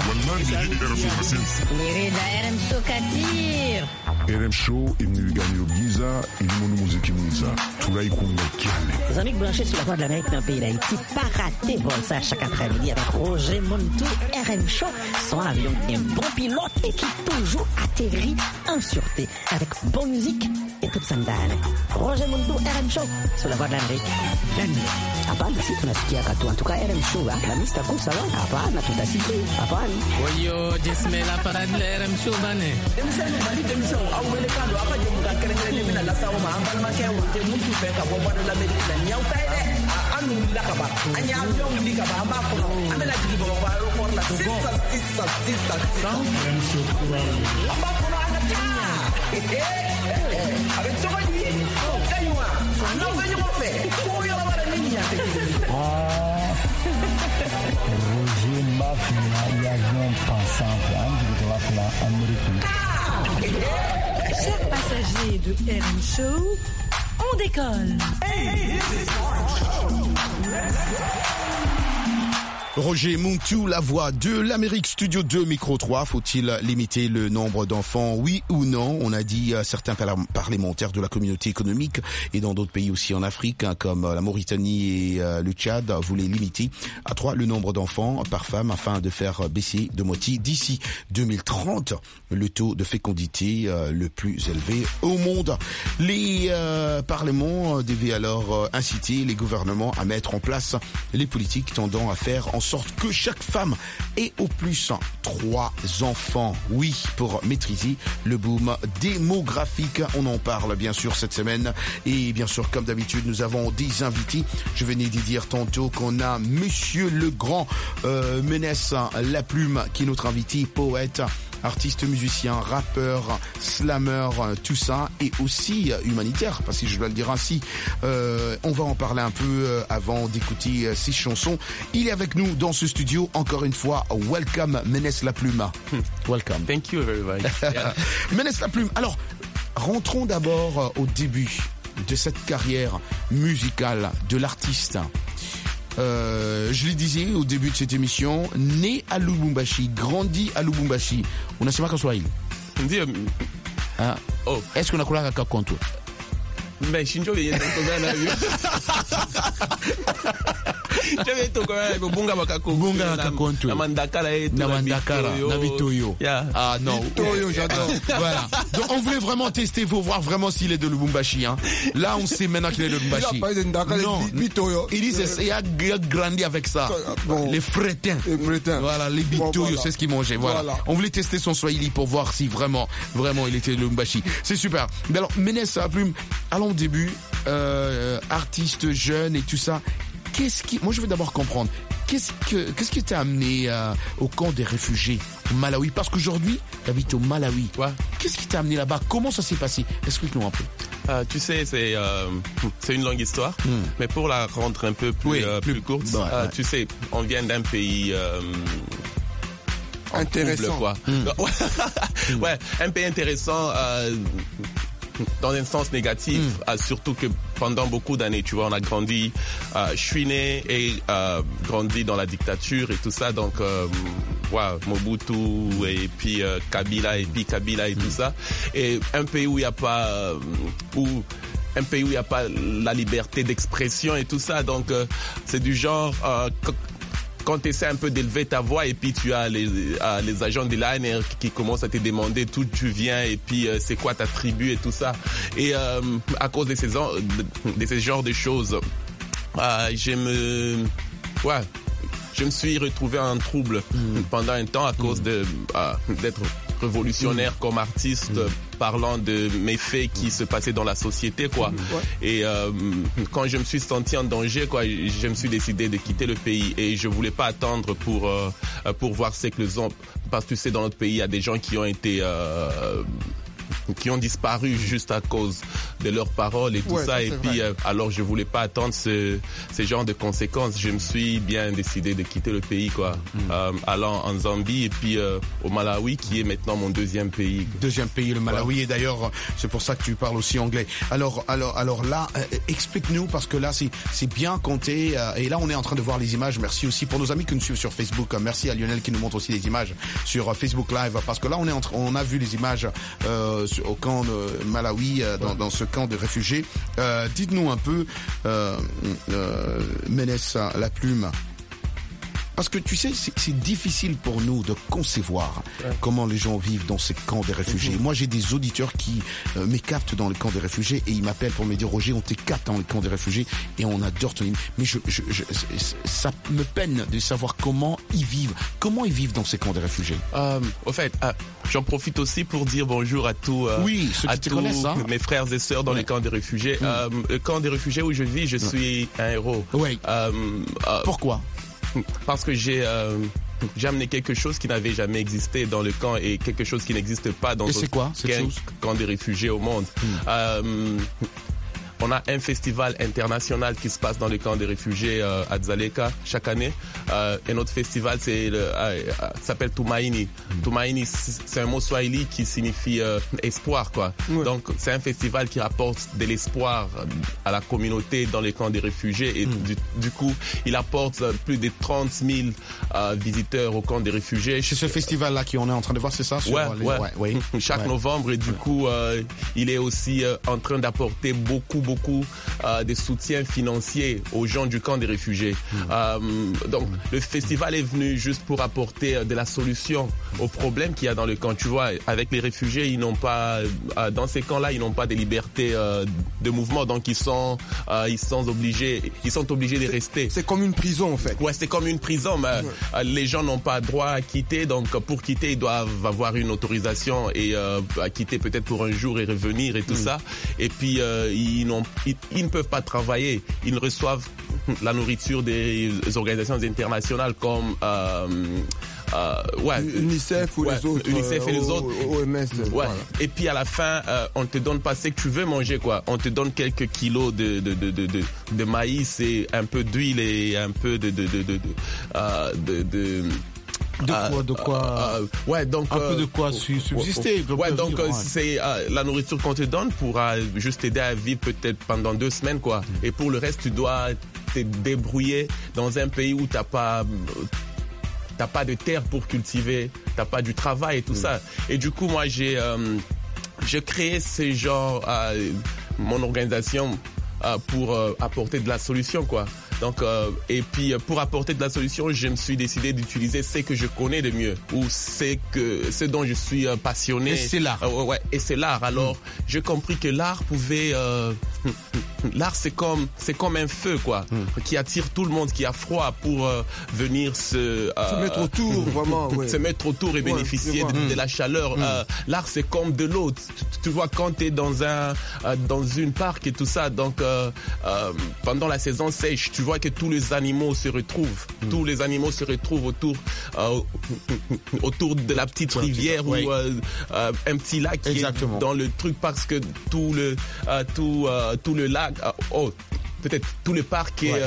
RM Show Katir. RM Show imnigani Giza ilimono muziki mwiza tulaikunga kiale. Les amis branchés sur la Voix de l'Amérique dans le pays d'Haïti, pas rater vol ça chaque après-midi avec Roger Montou, RM Show, son avion qui est un bon pilote et qui toujours atterrit en sûreté avec bonne musique et toute sandale. Roger Montou, RM Show, sur la Voix de l'Amérique. Hapana, si tunasikia katu. En tout cas, RM Show, la mista kusa wa. Hapana, tutasikia. Hapana. Oyo, jesme la parade de RM Show, bane. Roger Mafia, avion pensant Amérique. Chers passagers de RM Show, on décolle. Roger Montou, la voix de l'Amérique, Studio 2, Micro 3. Faut-il limiter le nombre d'enfants, oui ou non? On a dit certains parlementaires de la communauté économique et dans d'autres pays aussi en Afrique, hein, comme la Mauritanie et le Tchad, voulaient limiter à 3 le nombre d'enfants par femme afin de faire baisser de moitié d'ici 2030 le taux de fécondité le plus élevé au monde. Les parlements devaient alors inciter les gouvernements à mettre en place les politiques tendant à faire en sorte que chaque femme ait au plus 3 enfants. Oui, pour maîtriser le boom démographique. On en parle bien sûr cette semaine. Et bien sûr, comme d'habitude, nous avons des invités. Je venais de dire tantôt qu'on a Monsieur le Grand Ménès Laplume, qui est notre invité, poète, artiste, musicien, rappeur, slammer, tout ça, et aussi humanitaire, parce que je dois le dire ainsi. On va en parler un peu avant d'écouter ses chansons. Il est avec nous dans ce studio, encore une fois. Welcome, Ménès Laplume. Welcome. Thank you very much. Yeah. Ménès Laplume. Alors, rentrons d'abord au début de cette carrière musicale de l'artiste. Je le disais au début de cette émission, né à Lubumbashi, grandi à Lubumbashi. Unasema Kiswahili? Ndio. Ah. Oh. Est-ce qu'on a kula kaka kontu? Mais shinjo yeye ntokana nayo. Chave tokana bunga bakakontu. Bunga bakakontu. Na mandakala et na mandakara, na bitoyo. Yeah. Ah non. Bitoyo, j'adore. Voilà. Donc on voulait vraiment tester pour voir vraiment s'il est de Lubumbashi, hein. Là on sait maintenant qu'il est de Lubumbashi. Il a pas de ndakala, bitoyo. Il dit il a grandi avec ça. Bon. Les frétins. Les frétins. Voilà, les bitoyo, bon, voilà. C'est ce qu'il mangeait. Voilà. On voulait tester son Swahili pour voir si vraiment il était de Lubumbashi. C'est super. Mais alors, Ménès Laplume, allons au début, artiste jeune et tout ça. Moi je veux d'abord comprendre, qu'est-ce qui t'a amené au camp des réfugiés au Malawi? Parce qu'aujourd'hui, tu habites au Malawi. Ouais. Qu'est-ce qui t'a amené là-bas? Comment ça s'est passé? Explique-nous un peu. Tu sais, c'est une longue histoire, mais pour la rendre un peu plus courte, tu sais, on vient d'un pays intéressant. Quoi. Ouais, un pays intéressant. Dans un sens négatif, surtout que pendant beaucoup d'années, tu vois, on a grandi, je suis né et grandi dans la dictature et tout ça, donc Mobutu et puis Kabila et tout ça, et un pays où il n'y a pas la liberté d'expression et tout ça, donc c'est du genre quand tu essaies un peu d'élever ta voix et puis tu as les agents de l'ANR qui commencent à te demander d'où tu viens et puis c'est quoi ta tribu et tout ça. Et à cause de ces genres de choses, je me suis retrouvé en trouble pendant un temps à cause d'être révolutionnaire comme artiste, parlant de méfaits qui se passaient dans la société, quoi. Et quand je me suis senti en danger, quoi, je me suis décidé de quitter le pays et je voulais pas attendre pour voir ce que les hommes, parce que tu sais, dans notre pays, il y a des gens qui ont été qui ont disparu juste à cause de leurs paroles et tout ça. Et puis, alors, je voulais pas attendre ce genre de conséquences. Je me suis bien décidé de quitter le pays, quoi, allant en Zambie et puis au Malawi, qui est maintenant mon deuxième pays. Deuxième pays, le Malawi. Et d'ailleurs, c'est pour ça que tu parles aussi anglais. Alors là, explique-nous, parce que là, c'est bien compté. Et là, on est en train de voir les images. Merci aussi pour nos amis qui nous suivent sur Facebook. Merci à Lionel qui nous montre aussi les images sur Facebook Live, parce que là, on a vu les images au camp de Malawi, dans ce camp de réfugiés. Dites-nous un peu, Ménès la Plume, parce que tu sais, c'est difficile pour nous de concevoir comment les gens vivent dans ces camps des réfugiés. Moi, j'ai des auditeurs qui me captent dans les camps des réfugiés et ils m'appellent pour me dire: Roger, on te capte dans les camps des réfugiés et on adore ton hymne. Mais ça me peine de savoir comment ils vivent. Comment ils vivent dans ces camps des réfugiés. Au fait, j'en profite aussi pour dire bonjour à tous, ceux qui connaissent, hein. Mes frères et sœurs dans les camps des réfugiés. Le camp des réfugiés où je vis, je suis un héros. Pourquoi? Parce que j'ai amené quelque chose qui n'avait jamais existé dans le camp et quelque chose qui n'existe pas dans d'autres camps des réfugiés au monde. On a un festival international qui se passe dans le camp des réfugiés à Dzaleka chaque année. Et notre festival s'appelle Tumaini. Tumaini, c'est un mot swahili qui signifie espoir, quoi. Donc c'est un festival qui apporte de l'espoir à la communauté dans les camps des réfugiés. Et du coup, il apporte plus de 30 000 visiteurs au camp des réfugiés. C'est ce festival-là qu'on est en train de voir, c'est ça? Chaque novembre. Et du coup, il est aussi en train d'apporter beaucoup de soutien financier aux gens du camp des réfugiés. Donc le festival est venu juste pour apporter de la solution aux problèmes qu'il y a dans le camp. Tu vois, avec les réfugiés, ils n'ont pas dans ces camps-là, ils n'ont pas de liberté de mouvement, donc ils sont obligés de rester. C'est comme une prison, en fait. Ouais, c'est comme une prison, mais les gens n'ont pas droit à quitter, donc pour quitter, ils doivent avoir une autorisation et à quitter peut-être pour un jour et revenir et tout ça. Et puis ils ne peuvent pas travailler. Ils reçoivent la nourriture des organisations internationales comme l'UNICEF ou les autres. l'UNICEF et les autres. OMS. Voilà. Et puis à la fin, on te donne pas ce que tu veux manger, quoi. On te donne quelques kilos de maïs et un peu d'huile et un peu de quoi subsister. C'est la nourriture qu'on te donne pour juste t'aider à vivre peut-être pendant 2 semaines, quoi. Et pour le reste, tu dois te débrouiller dans un pays où t'as pas de terre pour cultiver, t'as pas du travail et tout ça. Et du coup, moi, j'ai créé ce genre, mon organisation pour apporter de la solution, quoi. Donc, et puis pour apporter de la solution, je me suis décidé d'utiliser ce que je connais de mieux, ou ce dont je suis passionné. Et c'est l'art. Et c'est l'art. Alors, j'ai compris que l'art pouvait, l'art c'est comme un feu, quoi, qui attire tout le monde, qui a froid pour venir se mettre autour, vraiment. Se mettre autour et bénéficier de la chaleur. L'art c'est comme de l'eau. Tu vois, quand t'es dans une parc et tout ça, donc pendant la saison sèche, tu vois que tous les animaux se retrouvent. Tous les animaux se retrouvent autour de la petite rivière ou un petit lac qui est dans le truc, parce que tout le lac, peut-être tout le parc est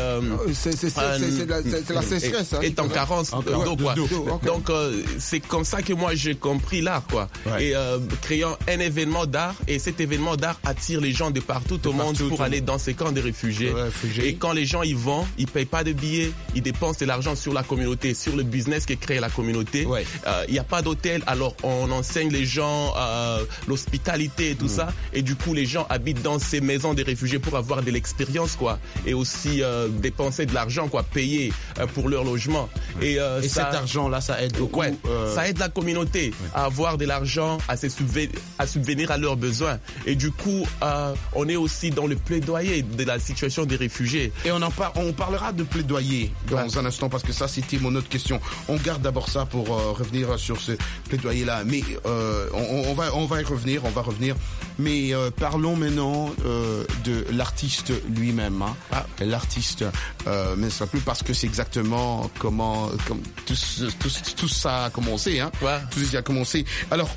la sécheresse, est en carence d'eau, quoi. Donc c'est comme ça que moi j'ai compris l'art, quoi. Et créant un événement d'art, et cet événement d'art attire les gens de partout au monde pour aller dans ces camps de réfugiés. Et quand les gens y vont, ils payent pas de billets, ils dépensent de l'argent sur la communauté, sur le business qui crée la communauté. Il y a pas d'hôtel, alors on enseigne les gens l'hospitalité et tout ça, et du coup les gens habitent dans ces maisons des réfugiés pour avoir de l'expérience, quoi. quoi, et aussi dépenser de l'argent, quoi, payer pour leur logement. Et cet argent-là, ça aide beaucoup. Ouais, ça aide la communauté à avoir de l'argent, à subvenir à leurs besoins. Et du coup, on est aussi dans le plaidoyer de la situation des réfugiés. Et on parlera de plaidoyer dans un instant, parce que ça, c'était mon autre question. On garde d'abord ça pour revenir sur ce plaidoyer-là. Mais on va y revenir, Mais parlons maintenant de l'artiste lui-même. Hein. L'artiste, mais ça plus parce que c'est exactement comment tout ça a commencé. Hein. Tout ça a commencé. Alors,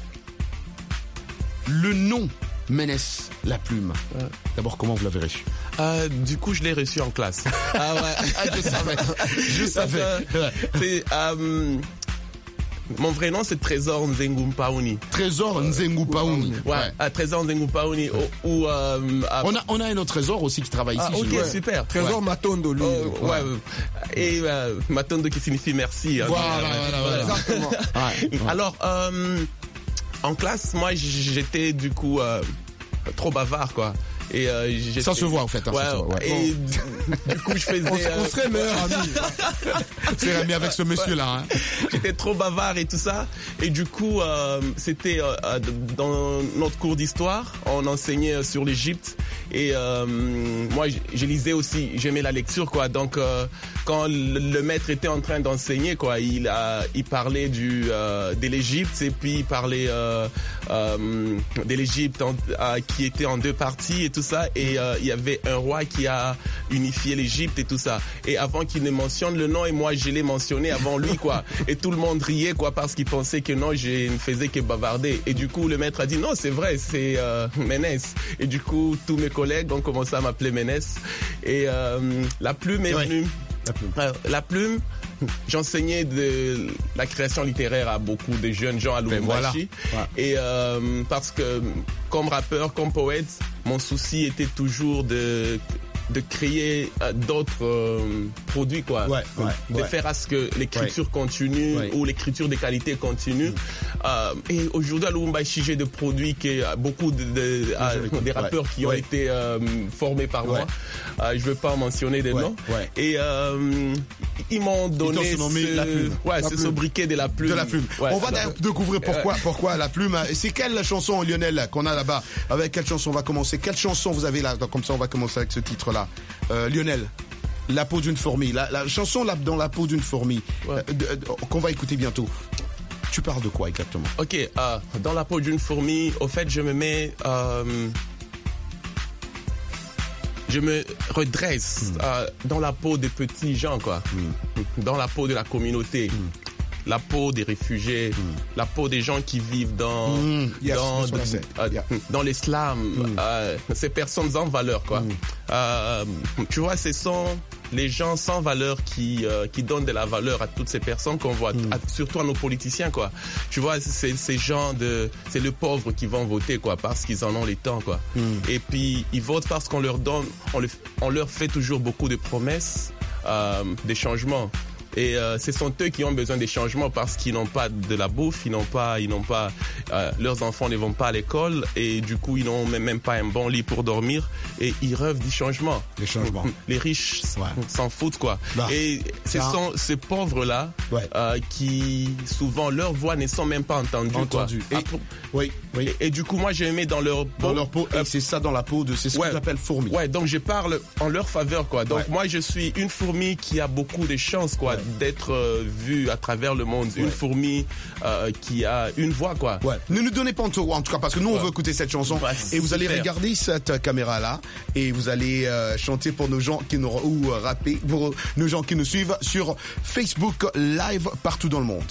le nom Ménès La Plume. D'abord, comment vous l'avez reçu? Du coup, je l'ai reçu en classe. Ah ouais, je savais. Mon vrai nom, c'est Trésor Nzengumpaouni. Trésor Nzengumpaouni. Ouais, Trésor Nzengumpaouni. On a un autre Trésor aussi qui travaille ici. Ok, super. Trésor Matondo, lui. Et Matondo qui signifie merci. Voilà. Exactement. Alors, en classe, moi, j'étais du coup trop bavard, quoi. Et ça se voit en fait. Et du coup je faisais. On serait meilleurs amis. C'est ami avec ce monsieur-là. Hein. J'étais trop bavard et tout ça. Et du coup c'était dans notre cours d'histoire, on enseignait sur l'Égypte. Et moi je lisais aussi, j'aimais la lecture, quoi. Donc quand le maître était en train d'enseigner, quoi, il parlait de l'Égypte, et puis il parlait de l'Égypte qui était en deux parties et tout ça, et il y avait un roi qui a unifié l'Égypte et tout ça. Et avant qu'il ne mentionne le nom, et moi je l'ai mentionné avant lui, quoi. Et tout le monde riait, quoi, parce qu'il pensait que non, je ne faisais que bavarder. Et du coup le maître a dit non, c'est vrai, c'est Ménès. Et du coup tous mes collègues ont commencé à m'appeler Ménès. Et la plume est venue. La plume, j'enseignais de la création littéraire à beaucoup de jeunes gens à Lubumbashi. Et parce que comme rappeur, comme poète, mon souci était toujours de créer d'autres produits, quoi. De faire à ce que l'écriture continue ou l'écriture de qualité continue. Et aujourd'hui à Lubumbashi, j'ai des produits qui beaucoup des rappeurs qui ont été formés par moi. Je veux pas en mentionner des noms. Et ils m'ont donné ce sobriquet de la plume. On va découvrir pourquoi la plume. C'est quelle chanson, Lionel, qu'on a là-bas? Avec quelle chanson on va commencer? Quelle chanson vous avez là? Comme ça, on va commencer avec ce titre-là. Lionel, La peau d'une fourmi. La chanson dans la peau d'une fourmi, qu'on va écouter bientôt. Tu parles de quoi exactement? Ok, dans la peau d'une fourmi, au fait, je me mets... je me redresse dans la peau des petits gens, quoi. Dans la peau de la communauté. La peau des réfugiés, la peau des gens qui vivent dans l'islam, ces personnes sans valeur, quoi. Tu vois, ce sont les gens sans valeur qui donnent de la valeur à toutes ces personnes qu'on voit, surtout à nos politiciens, quoi. Tu vois, c'est ces gens c'est les pauvres qui vont voter, quoi, parce qu'ils en ont le temps, quoi. Et puis ils votent parce qu'on leur donne, on leur fait toujours beaucoup de promesses, des changements. Et ce sont eux qui ont besoin des changements parce qu'ils n'ont pas de la bouffe, ils n'ont pas, leurs enfants ne vont pas à l'école, et du coup ils n'ont même pas un bon lit pour dormir, et ils rêvent du changement. Les riches s'en foutent, quoi. Et ce sont ces pauvres-là qui souvent leurs voix ne sont même pas entendues. Et du coup moi j'ai aimé dans leur peau. Et c'est ça dans la peau c'est ce qu'on appelle fourmi. Donc je parle en leur faveur, quoi. Donc moi je suis une fourmi qui a beaucoup de chance, quoi, d'être vue à travers le monde. Une fourmi qui a une voix, quoi. Ne nous donnez pas en tout cas, parce que nous on veut écouter cette chanson, et vous allez regarder cette caméra là, et vous allez chanter pour nos gens ou rapper pour nos gens qui nous suivent sur Facebook Live partout dans le monde.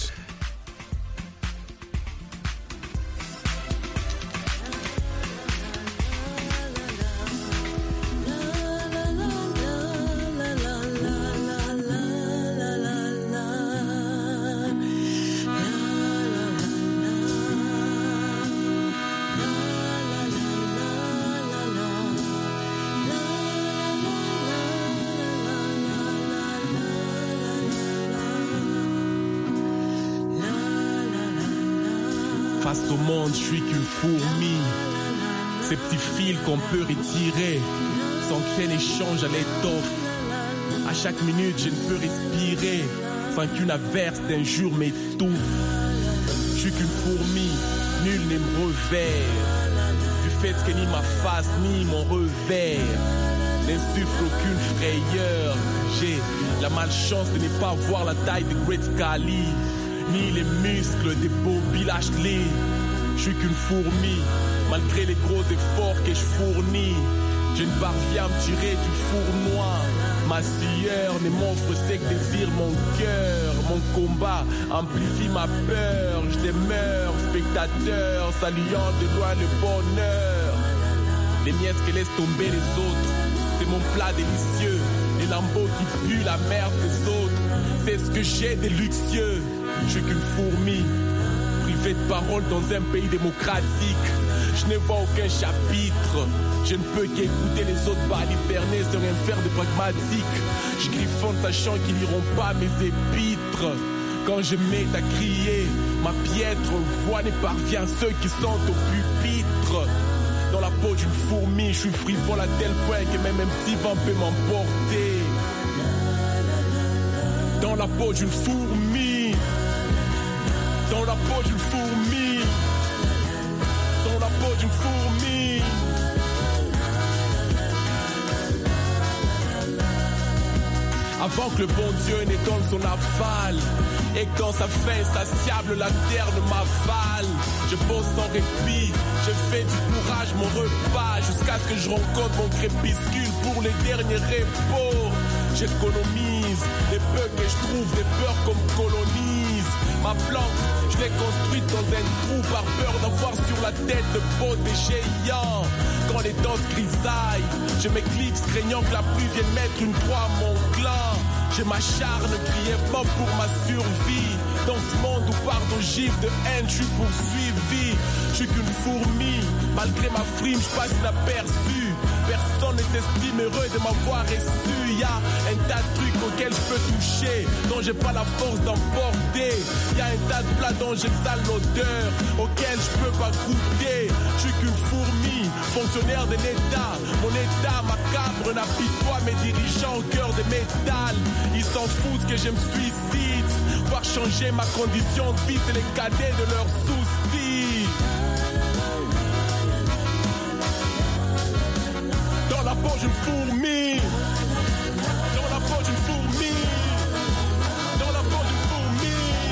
Face au monde, je suis qu'une fourmi. Ces petits fils qu'on peut retirer, s'enchaînent et changent à l'étoffe. À chaque minute, je ne peux respirer sans qu'une averse d'un jour m'étouffe. Je suis qu'une fourmi, nul ne me revers. Du fait que ni ma face ni mon revers n'insuffle aucune frayeur. J'ai la malchance de ne pas voir la taille de Great Khali, ni les muscles des Bobby Lashley. Je suis qu'une fourmi, malgré les gros efforts que je fournis. Je ne parviens à me tirer du fournois. Ma sueur ne m'offre que désir mon cœur. Mon combat amplifie ma peur. Je demeure spectateur, saluant de loin le bonheur. Les miettes que laissent tomber les autres, c'est mon plat délicieux. Les lambeaux qui puent la merde des autres, c'est ce que j'ai de luxueux. Je suis qu'une fourmi, privée de parole dans un pays démocratique. Je ne vois aucun chapitre. Je ne peux qu'écouter les autres baliverner sur un fer de pragmatique. Je griffonne sachant qu'ils n'iront pas mes épîtres. Quand je m'aide à crier, ma piètre voix ne parvient à ceux qui sont au pupitre. Dans la peau d'une fourmi, je suis frivole à tel point que même un petit vent peut m'emporter. Dans la peau d'une fourmi. Dans la peau d'une fourmi. Dans la peau d'une fourmi. Avant que le bon Dieu ne donne son aval, et quand sa faim insatiable la terre ne m'avale, je pose sans répit, je fais du courage mon repas, jusqu'à ce que je rencontre mon crépuscule pour les derniers repos. J'économise les peu que je trouve, des peurs comme colonise. Ma plante, je l'ai construite dans un trou par peur d'avoir sur la tête de peau des géants. Quand les danses grisaillent, je m'éclipse craignant que la pluie vienne mettre une croix à mon clan. Je m'acharne brièvement pour ma survie. Dans ce monde où par d'ogives de haine, je suis poursuivi. Je suis qu'une fourmi, malgré ma frime, je passe inaperçu. Personne ne s'estime heureux de m'avoir reçu. Y'a un tas de trucs auxquels je peux toucher, dont j'ai pas la force d'emporter. Y'a un tas de plats dont j'exhale l'odeur, auxquels je peux pas goûter. Je suis qu'une fourmi, fonctionnaire de l'État. Mon État macabre n'apitoie mes dirigeants au cœur de métal. Ils s'en foutent que je me suicide. Voir changer ma condition de vie, c'est les cadets de leurs soucis. Dans la peau d'une fourmi. Dans la peau d'une fourmi. Dans la peau d'une fourmi.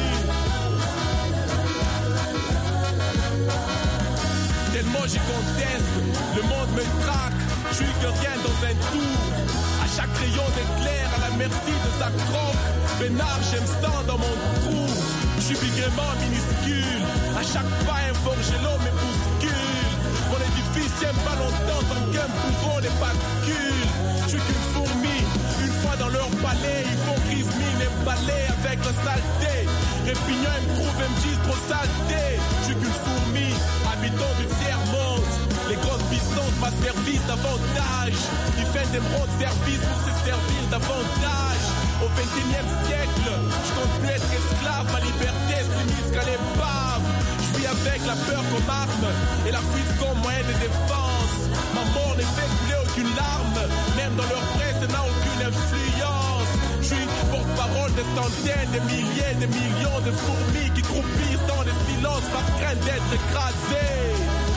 Tellement j'y conteste, le monde me traque. Je suis que rien dans un tour. À chaque rayon d'éclair, à la merci de sa croque. Bénard, j'aime ça dans mon trou. Je suis bigrement minuscule. À chaque pas, un forgelot me bouscule. Mon édifice tient pas longtemps sans qu'un bourreau les bascule. Je suis qu'une fourmi. Une fois dans leur palais, ils font grise mine et balai avec la saleté. Répignant, ils me trouvent, ils me disent trop saleté. Je suis qu'une fourmi, habitant du tiers-monde. Les grosses puissances m'asservissent davantage. Ils font des gros services pour se servir davantage. Au XXIe siècle, je continue à être esclave. Ma liberté se limite qu'à l'épave. Je vis avec la peur comme arme et la fuite comme moyen de défense. Ma mort ne fait couler aucune larme. Même dans leur presse, elle n'a aucune influence. Je suis porte-parole de centaines, de milliers, de millions de fourmis qui croupissent dans le silence par crainte d'être écrasées.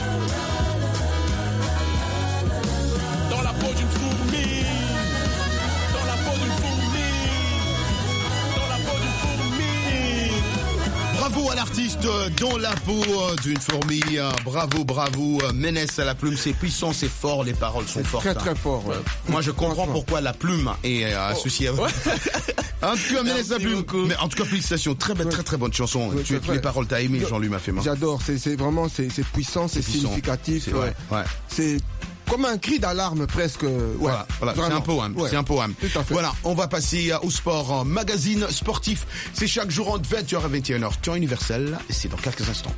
Dans la peau d'une fourmi. Dans la peau d'une fourmi. Dans la peau d'une fourmi. Bravo à l'artiste dans la peau d'une fourmi. Bravo, bravo. Ménès à la plume, c'est puissant, c'est fort, les paroles sont fortes. Très très fort. Ouais. Moi je comprends pourquoi la plume est associée à... En tout cas, Ménès à la plume. Mais en tout cas, félicitations. Très belle, très bonne chanson. Ouais, les paroles, t'as aimé, Jean-Louis Maffema. J'adore. C'est vraiment, c'est puissant, c'est significatif. C'est vrai. Ouais. C'est comme un cri d'alarme presque. Ouais, voilà. C'est un poème. Ouais. C'est un poème. Tout à fait. Voilà, on va passer au sport. Magazine sportif. C'est chaque jour entre 20h et 21h. Temps universel. Et c'est dans quelques instants.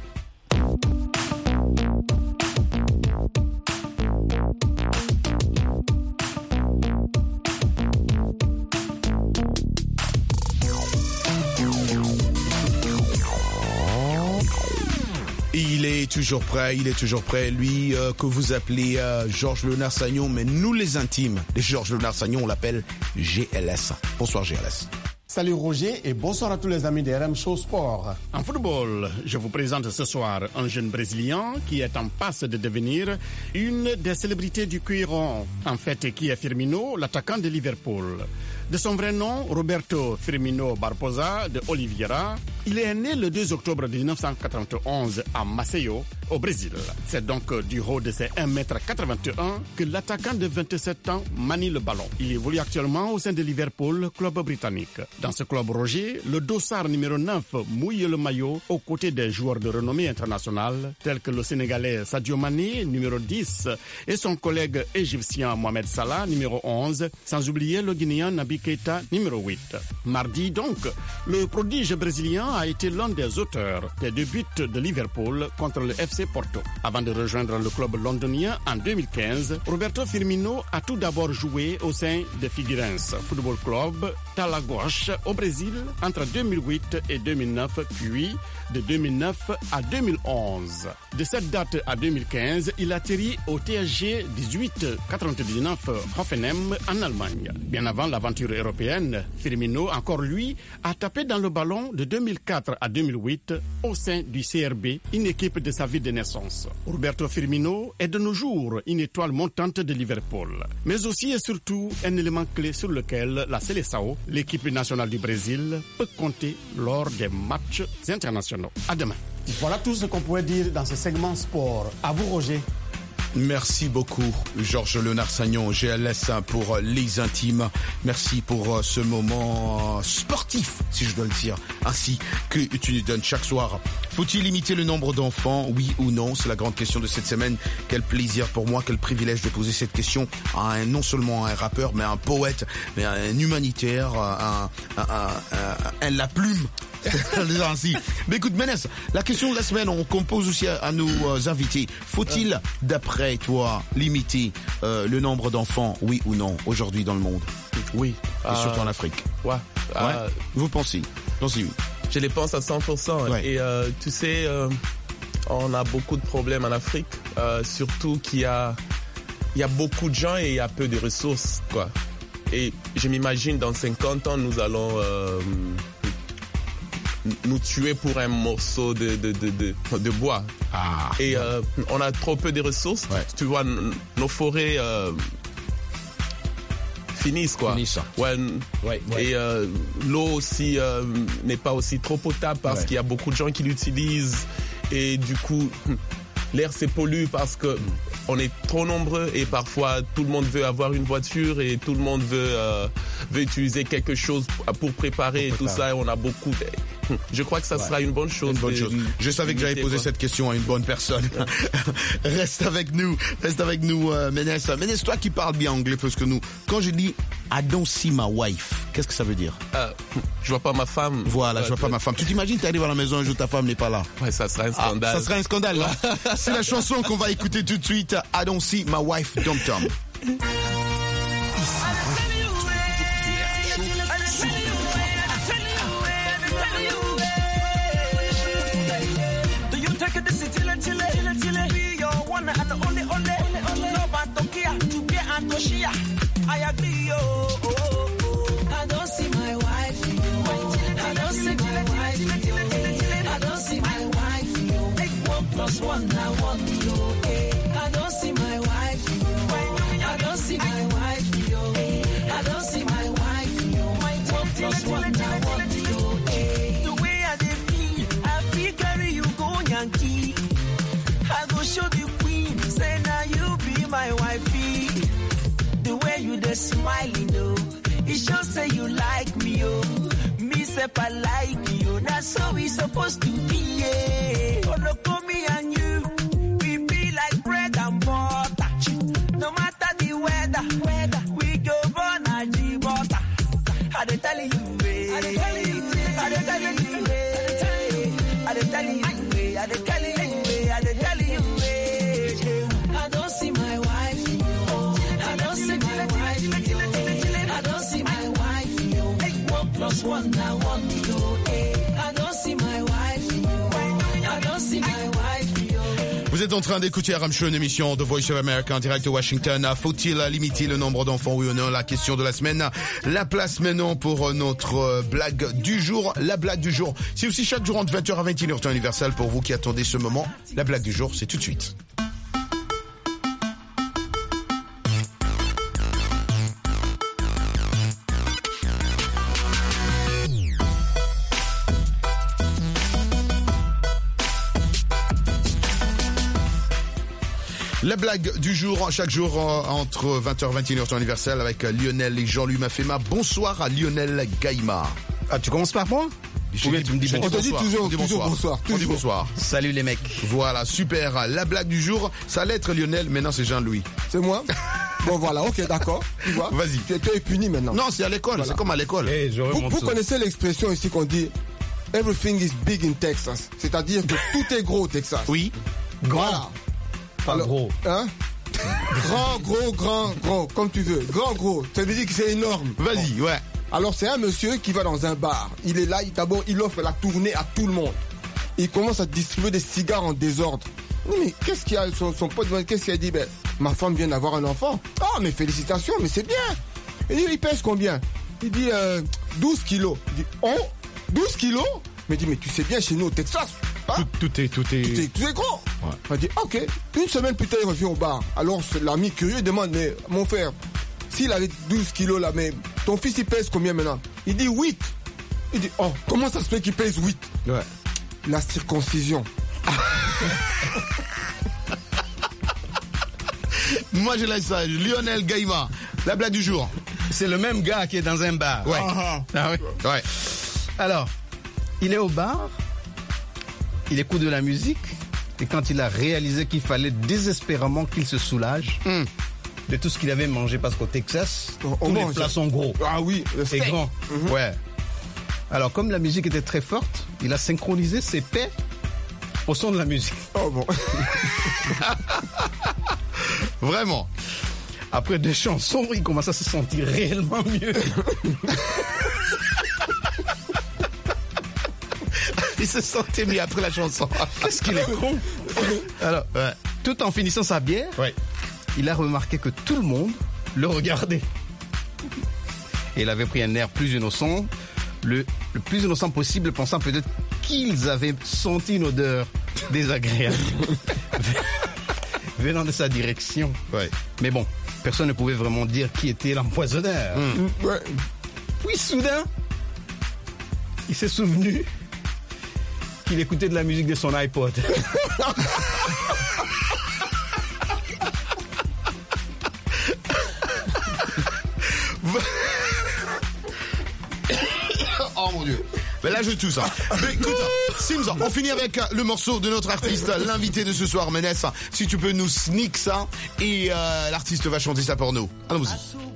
Il est toujours prêt, lui que vous appelez Georges Léonard Sagnon, mais nous les intimes de Georges Léonard Sagnon, on l'appelle GLS. Bonsoir GLS. Salut Roger et bonsoir à tous les amis de RM Show Sport. En football, je vous présente ce soir un jeune Brésilien qui est en passe de devenir une des célébrités du cuiron. En fait, qui est Firmino, l'attaquant de Liverpool. De son vrai nom, Roberto Firmino Barbosa de Oliveira, il est né le 2 octobre 1991 à Maceió, au Brésil. C'est donc du haut de ses 1m81 que l'attaquant de 27 ans manie le ballon. Il évolue actuellement au sein de Liverpool, club britannique. Dans ce club, Roger, le dossard numéro 9 mouille le maillot aux côtés des joueurs de renommée internationale, tels que le Sénégalais Sadio Mané, numéro 10, et son collègue égyptien Mohamed Salah, numéro 11, sans oublier le Guinéen Naby Keita, numéro 8. Mardi donc, le prodige brésilien a été l'un des auteurs des 2 buts de Liverpool contre le FC Porto. Avant de rejoindre le club londonien en 2015, Roberto Firmino a tout d'abord joué au sein de Figueirense Football Club, Talagoche, au Brésil, entre 2008 et 2009, puis de 2009 à 2011. De cette date à 2015, il atterrit au TSG 1899 Hoffenheim en Allemagne. Bien avant l'aventure européenne, Firmino, encore lui, a tapé dans le ballon de 2004 à 2008 au sein du CRB, une équipe de sa ville de naissance. Roberto Firmino est de nos jours une étoile montante de Liverpool, mais aussi et surtout un élément clé sur lequel la Seleção, l'équipe nationale du Brésil, peut compter lors des matchs internationaux. À demain. Voilà tout ce qu'on pouvait dire dans ce segment sport. À vous Roger. Merci beaucoup Georges Léonard Sagnon, GLS pour les intimes. Merci pour ce moment sportif, si je dois le dire, ainsi que tu nous donnes chaque soir. Faut-il limiter le nombre d'enfants, oui ou non? C'est la grande question de cette semaine. Quel plaisir pour moi, quel privilège de poser cette question à non seulement un rappeur, mais un poète, mais un humanitaire, un la plume. Mais écoute Ménès, la question de la semaine, on compose aussi à nos invités. Faut-il, d'après toi, limiter le nombre d'enfants, oui ou non, aujourd'hui dans le monde? Oui. Et surtout en Afrique. Ouais. Vous pensez? Pensez-vous? Je les pense à 100%. Ouais. Et tu sais, on a beaucoup de problèmes en Afrique, surtout qu'il y a beaucoup de gens et il y a peu de ressources, quoi. Et je m'imagine dans 50 ans, nous allons nous tuer pour un morceau de bois. Et on a trop peu de ressources. Ouais. Tu vois, nos forêts finissent, quoi. Ouais. Et l'eau aussi n'est pas aussi trop potable parce qu'il y a beaucoup de gens qui l'utilisent. Et du coup, l'air se pollue parce que on est trop nombreux et parfois tout le monde veut avoir une voiture et tout le monde veut utiliser quelque chose pour préparer et tout ça. Et on a beaucoup Je crois que ça sera une bonne chose. Je savais que j'allais poser cette question à une bonne personne. Reste avec nous, Ménès. Ménès, toi qui parles bien anglais plus que nous, quand je dis I don't see my wife, qu'est-ce que ça veut dire? Je vois pas ma femme. Voilà, je vois pas ma femme. Tu t'imagines, tu arrives à la maison un jour, ta femme n'est pas là. Ouais, ça sera un scandale. Ça sera un scandale, là. C'est la chanson qu'on va écouter tout de suite. I don't see my wife, Tom Tom. I agree, I don't see my wife. I don't see my wife. I don't see my wife. Make 1 + 1 I want you. I don't see my wife. I don't see my wife. I don't see my wife. Make 1 + 1 I want you. The way I feel, I feel carry you go Yankee. I go show the queen, say now you be my wifey. The way you just smiling, oh, it shows say you like me, oh. Me say I like you, that's so we supposed to be, yeah. Oh, look at me and you, we be like bread and butter. No matter the weather, we go burn and the butter. I dey tell you, I dey tell you, I dey tell you, I dey tell you, I dey tell you, I dey tell you, I don't see my wife. I don't see my wife. I don't see my wife. Make 1 + 1 I want you. I don't see my wife. I don't see my wife. Vous êtes en train d'écouter RM Show, une émission de Voice of America en direct de Washington. Faut-il limiter le nombre d'enfants, oui ou non? La question de la semaine. La place maintenant pour notre blague du jour. La blague du jour, c'est aussi chaque jour entre 20h à 21h temps universel pour vous qui attendez ce moment. La blague du jour, c'est tout de suite. La blague du jour, chaque jour entre 20h et 21h temps universel avec Lionel et Jean-Louis Mafema. Bonsoir à Lionel Gaïma. Ah, tu commences par moi? Tu me dis bonsoir. On te dit toujours bonsoir. On dit bonsoir. Salut les mecs. Voilà, super. La blague du jour, ça allait être Lionel, maintenant c'est Jean-Louis. C'est moi? Bon voilà, ok, d'accord. Tu vois? Vas-y. Tu es puni maintenant. Non, c'est à l'école, voilà. C'est comme à l'école. Hey, vous connaissez l'expression ici qu'on dit Everything is big in Texas. C'est-à-dire que tout est gros au Texas. Oui. Voilà. Pas alors, gros. Hein? Grand, comme tu veux. Gros. Ça veut dire que c'est énorme. Vas-y, ouais. Alors c'est un monsieur qui va dans un bar. Il est là, d'abord il offre la tournée à tout le monde. Il commence à distribuer des cigares en désordre. Mais qu'est-ce qu'il y a? Son pote, qu'est-ce qu'il a dit? Ben, ma femme vient d'avoir un enfant. Ah, mais félicitations, mais c'est bien. Il pèse combien? Il dit 12 kilos. Il dit, oh, 12 kilos? Mais il dit, mais tu sais bien, chez nous au Texas, hein? Tout est gros. Ouais. Il dit, ok. Une semaine plus tard, il revient au bar. Alors l'ami curieux demande, mais mon frère, s'il avait 12 kilos là, mais ton fils il pèse combien maintenant? Il dit 8. Il dit, oh, comment ça se fait qu'il pèse 8? Ouais. La circoncision. Moi je laisse ça. Lionel Gaïma, la blague du jour. C'est le même gars qui est dans un bar. Ouais. Ah ouais. Ouais. Alors, il est au bar, il écoute de la musique, et quand il a réalisé qu'il fallait désespérément qu'il se soulage de tout ce qu'il avait mangé, parce qu'au Texas, tous les plats sont gros. Ah oui, et grand. Ouais. Alors, comme la musique était très forte, il a synchronisé ses paix au son de la musique. Oh bon. Vraiment. Après 2 chansons, il commence à se sentir réellement mieux. Il se sentait mieux après la chanson. Qu'est-ce qu'il est con. Alors, ouais. Tout en finissant sa bière, ouais. Il a remarqué que tout le monde le regardait. Et il avait pris un air plus innocent, le plus innocent possible, pensant peut-être qu'ils avaient senti une odeur désagréable venant de sa direction. Ouais. Mais bon, personne ne pouvait vraiment dire qui était l'empoisonneur. Ouais. Puis soudain, il s'est souvenu qu'il écoutait de la musique de son iPod. Oh mon Dieu. Mais là, je tue ça. Mais écoute, Sims, on finit avec le morceau de notre artiste, l'invité de ce soir, Ménès. Si tu peux nous sneak ça, et l'artiste va chanter ça pour nous. Allons-y.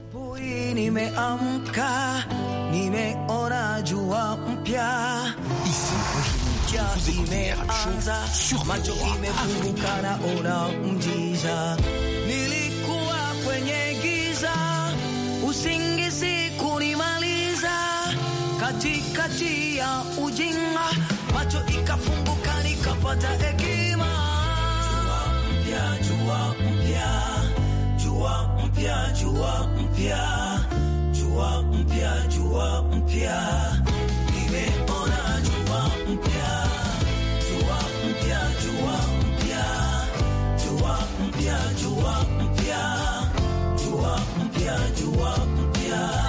Katikati ya ujinga, macho ikafunguka nikapata hekima. Jua mpya, jua mpya, jua mpya, jua mpya, jua mpya. Nimeona jua mpya, jua mpya, jua mpya, jua mpya, jua mpya, jua mpya, jua mpya.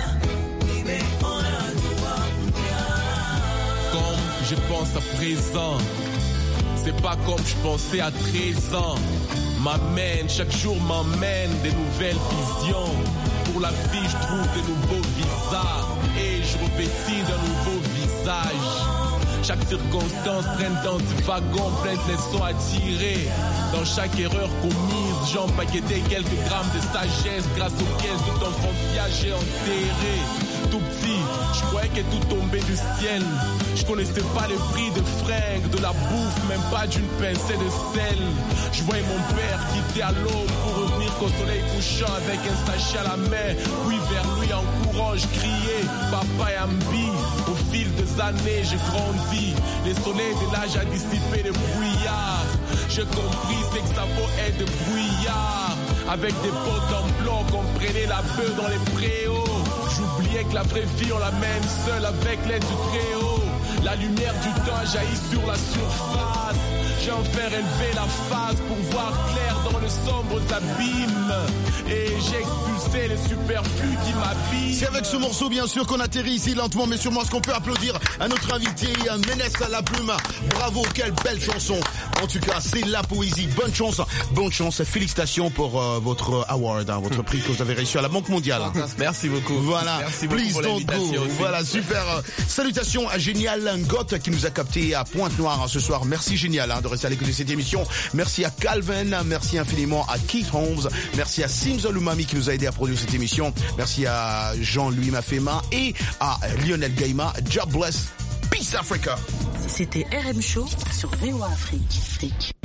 Je pense à présent, c'est pas comme je pensais à 13 ans. M'amène, chaque jour m'emmène des nouvelles visions. Pour la vie, je trouve des nouveaux visas et je revêtis d'un nouveau visage. Chaque circonstance traîne dans ce wagon, plein de leçons à tirer. Dans chaque erreur commise, j'empaquetais quelques grammes de sagesse grâce auxquelles tout enfantillage est enterré. Tout petit, je croyais que tout tombait du ciel. Je connaissais pas les prix de fringues, de la bouffe, même pas d'une pincée de sel. Je voyais mon père quitter à l'aube pour revenir qu'au soleil couchant avec un sachet à la main. Puis vers lui en courant, je criais Papa Yambi. Au fil des années, j'ai grandi. Les soleils de l'âge a dissipé les brouillards. j'ai compris, c'est que ça faut être brouillard. Avec des potes en blanc, qu'on prenait la bœuf dans les préaux. J'oubliais que la vraie vie, on la mène seule avec l'aide du Très-Haut. La lumière du temps jaillit sur la surface. J'ai enfin élevé la face pour voir clair dans les sombres abîmes. Et j'ai expulsé les superflus qui m'habillent. C'est avec ce morceau bien sûr qu'on atterrit ici lentement mais sûrement. Est-ce qu'on peut applaudir à notre invité Ménès à la plume? Bravo, quelle belle chanson. En tout cas, c'est la poésie. Bonne chance, félicitations pour votre award, votre prix que vous avez reçu à la Banque mondiale. Merci beaucoup. Voilà, merci beaucoup pour l'invitation aussi. Voilà, super. Salutations à Génial Goth qui nous a capté à Pointe-Noire ce soir. Merci Génial de rester à l'écoute de cette émission. Merci à Calvin, merci infiniment à Keith Holmes, merci à Simza Lumami qui nous a aidé à produire cette émission. Merci à Jean-Louis Mafema et à Lionel Gaïma. God bless. Peace Africa. C'était RM Show sur VOA Afrique.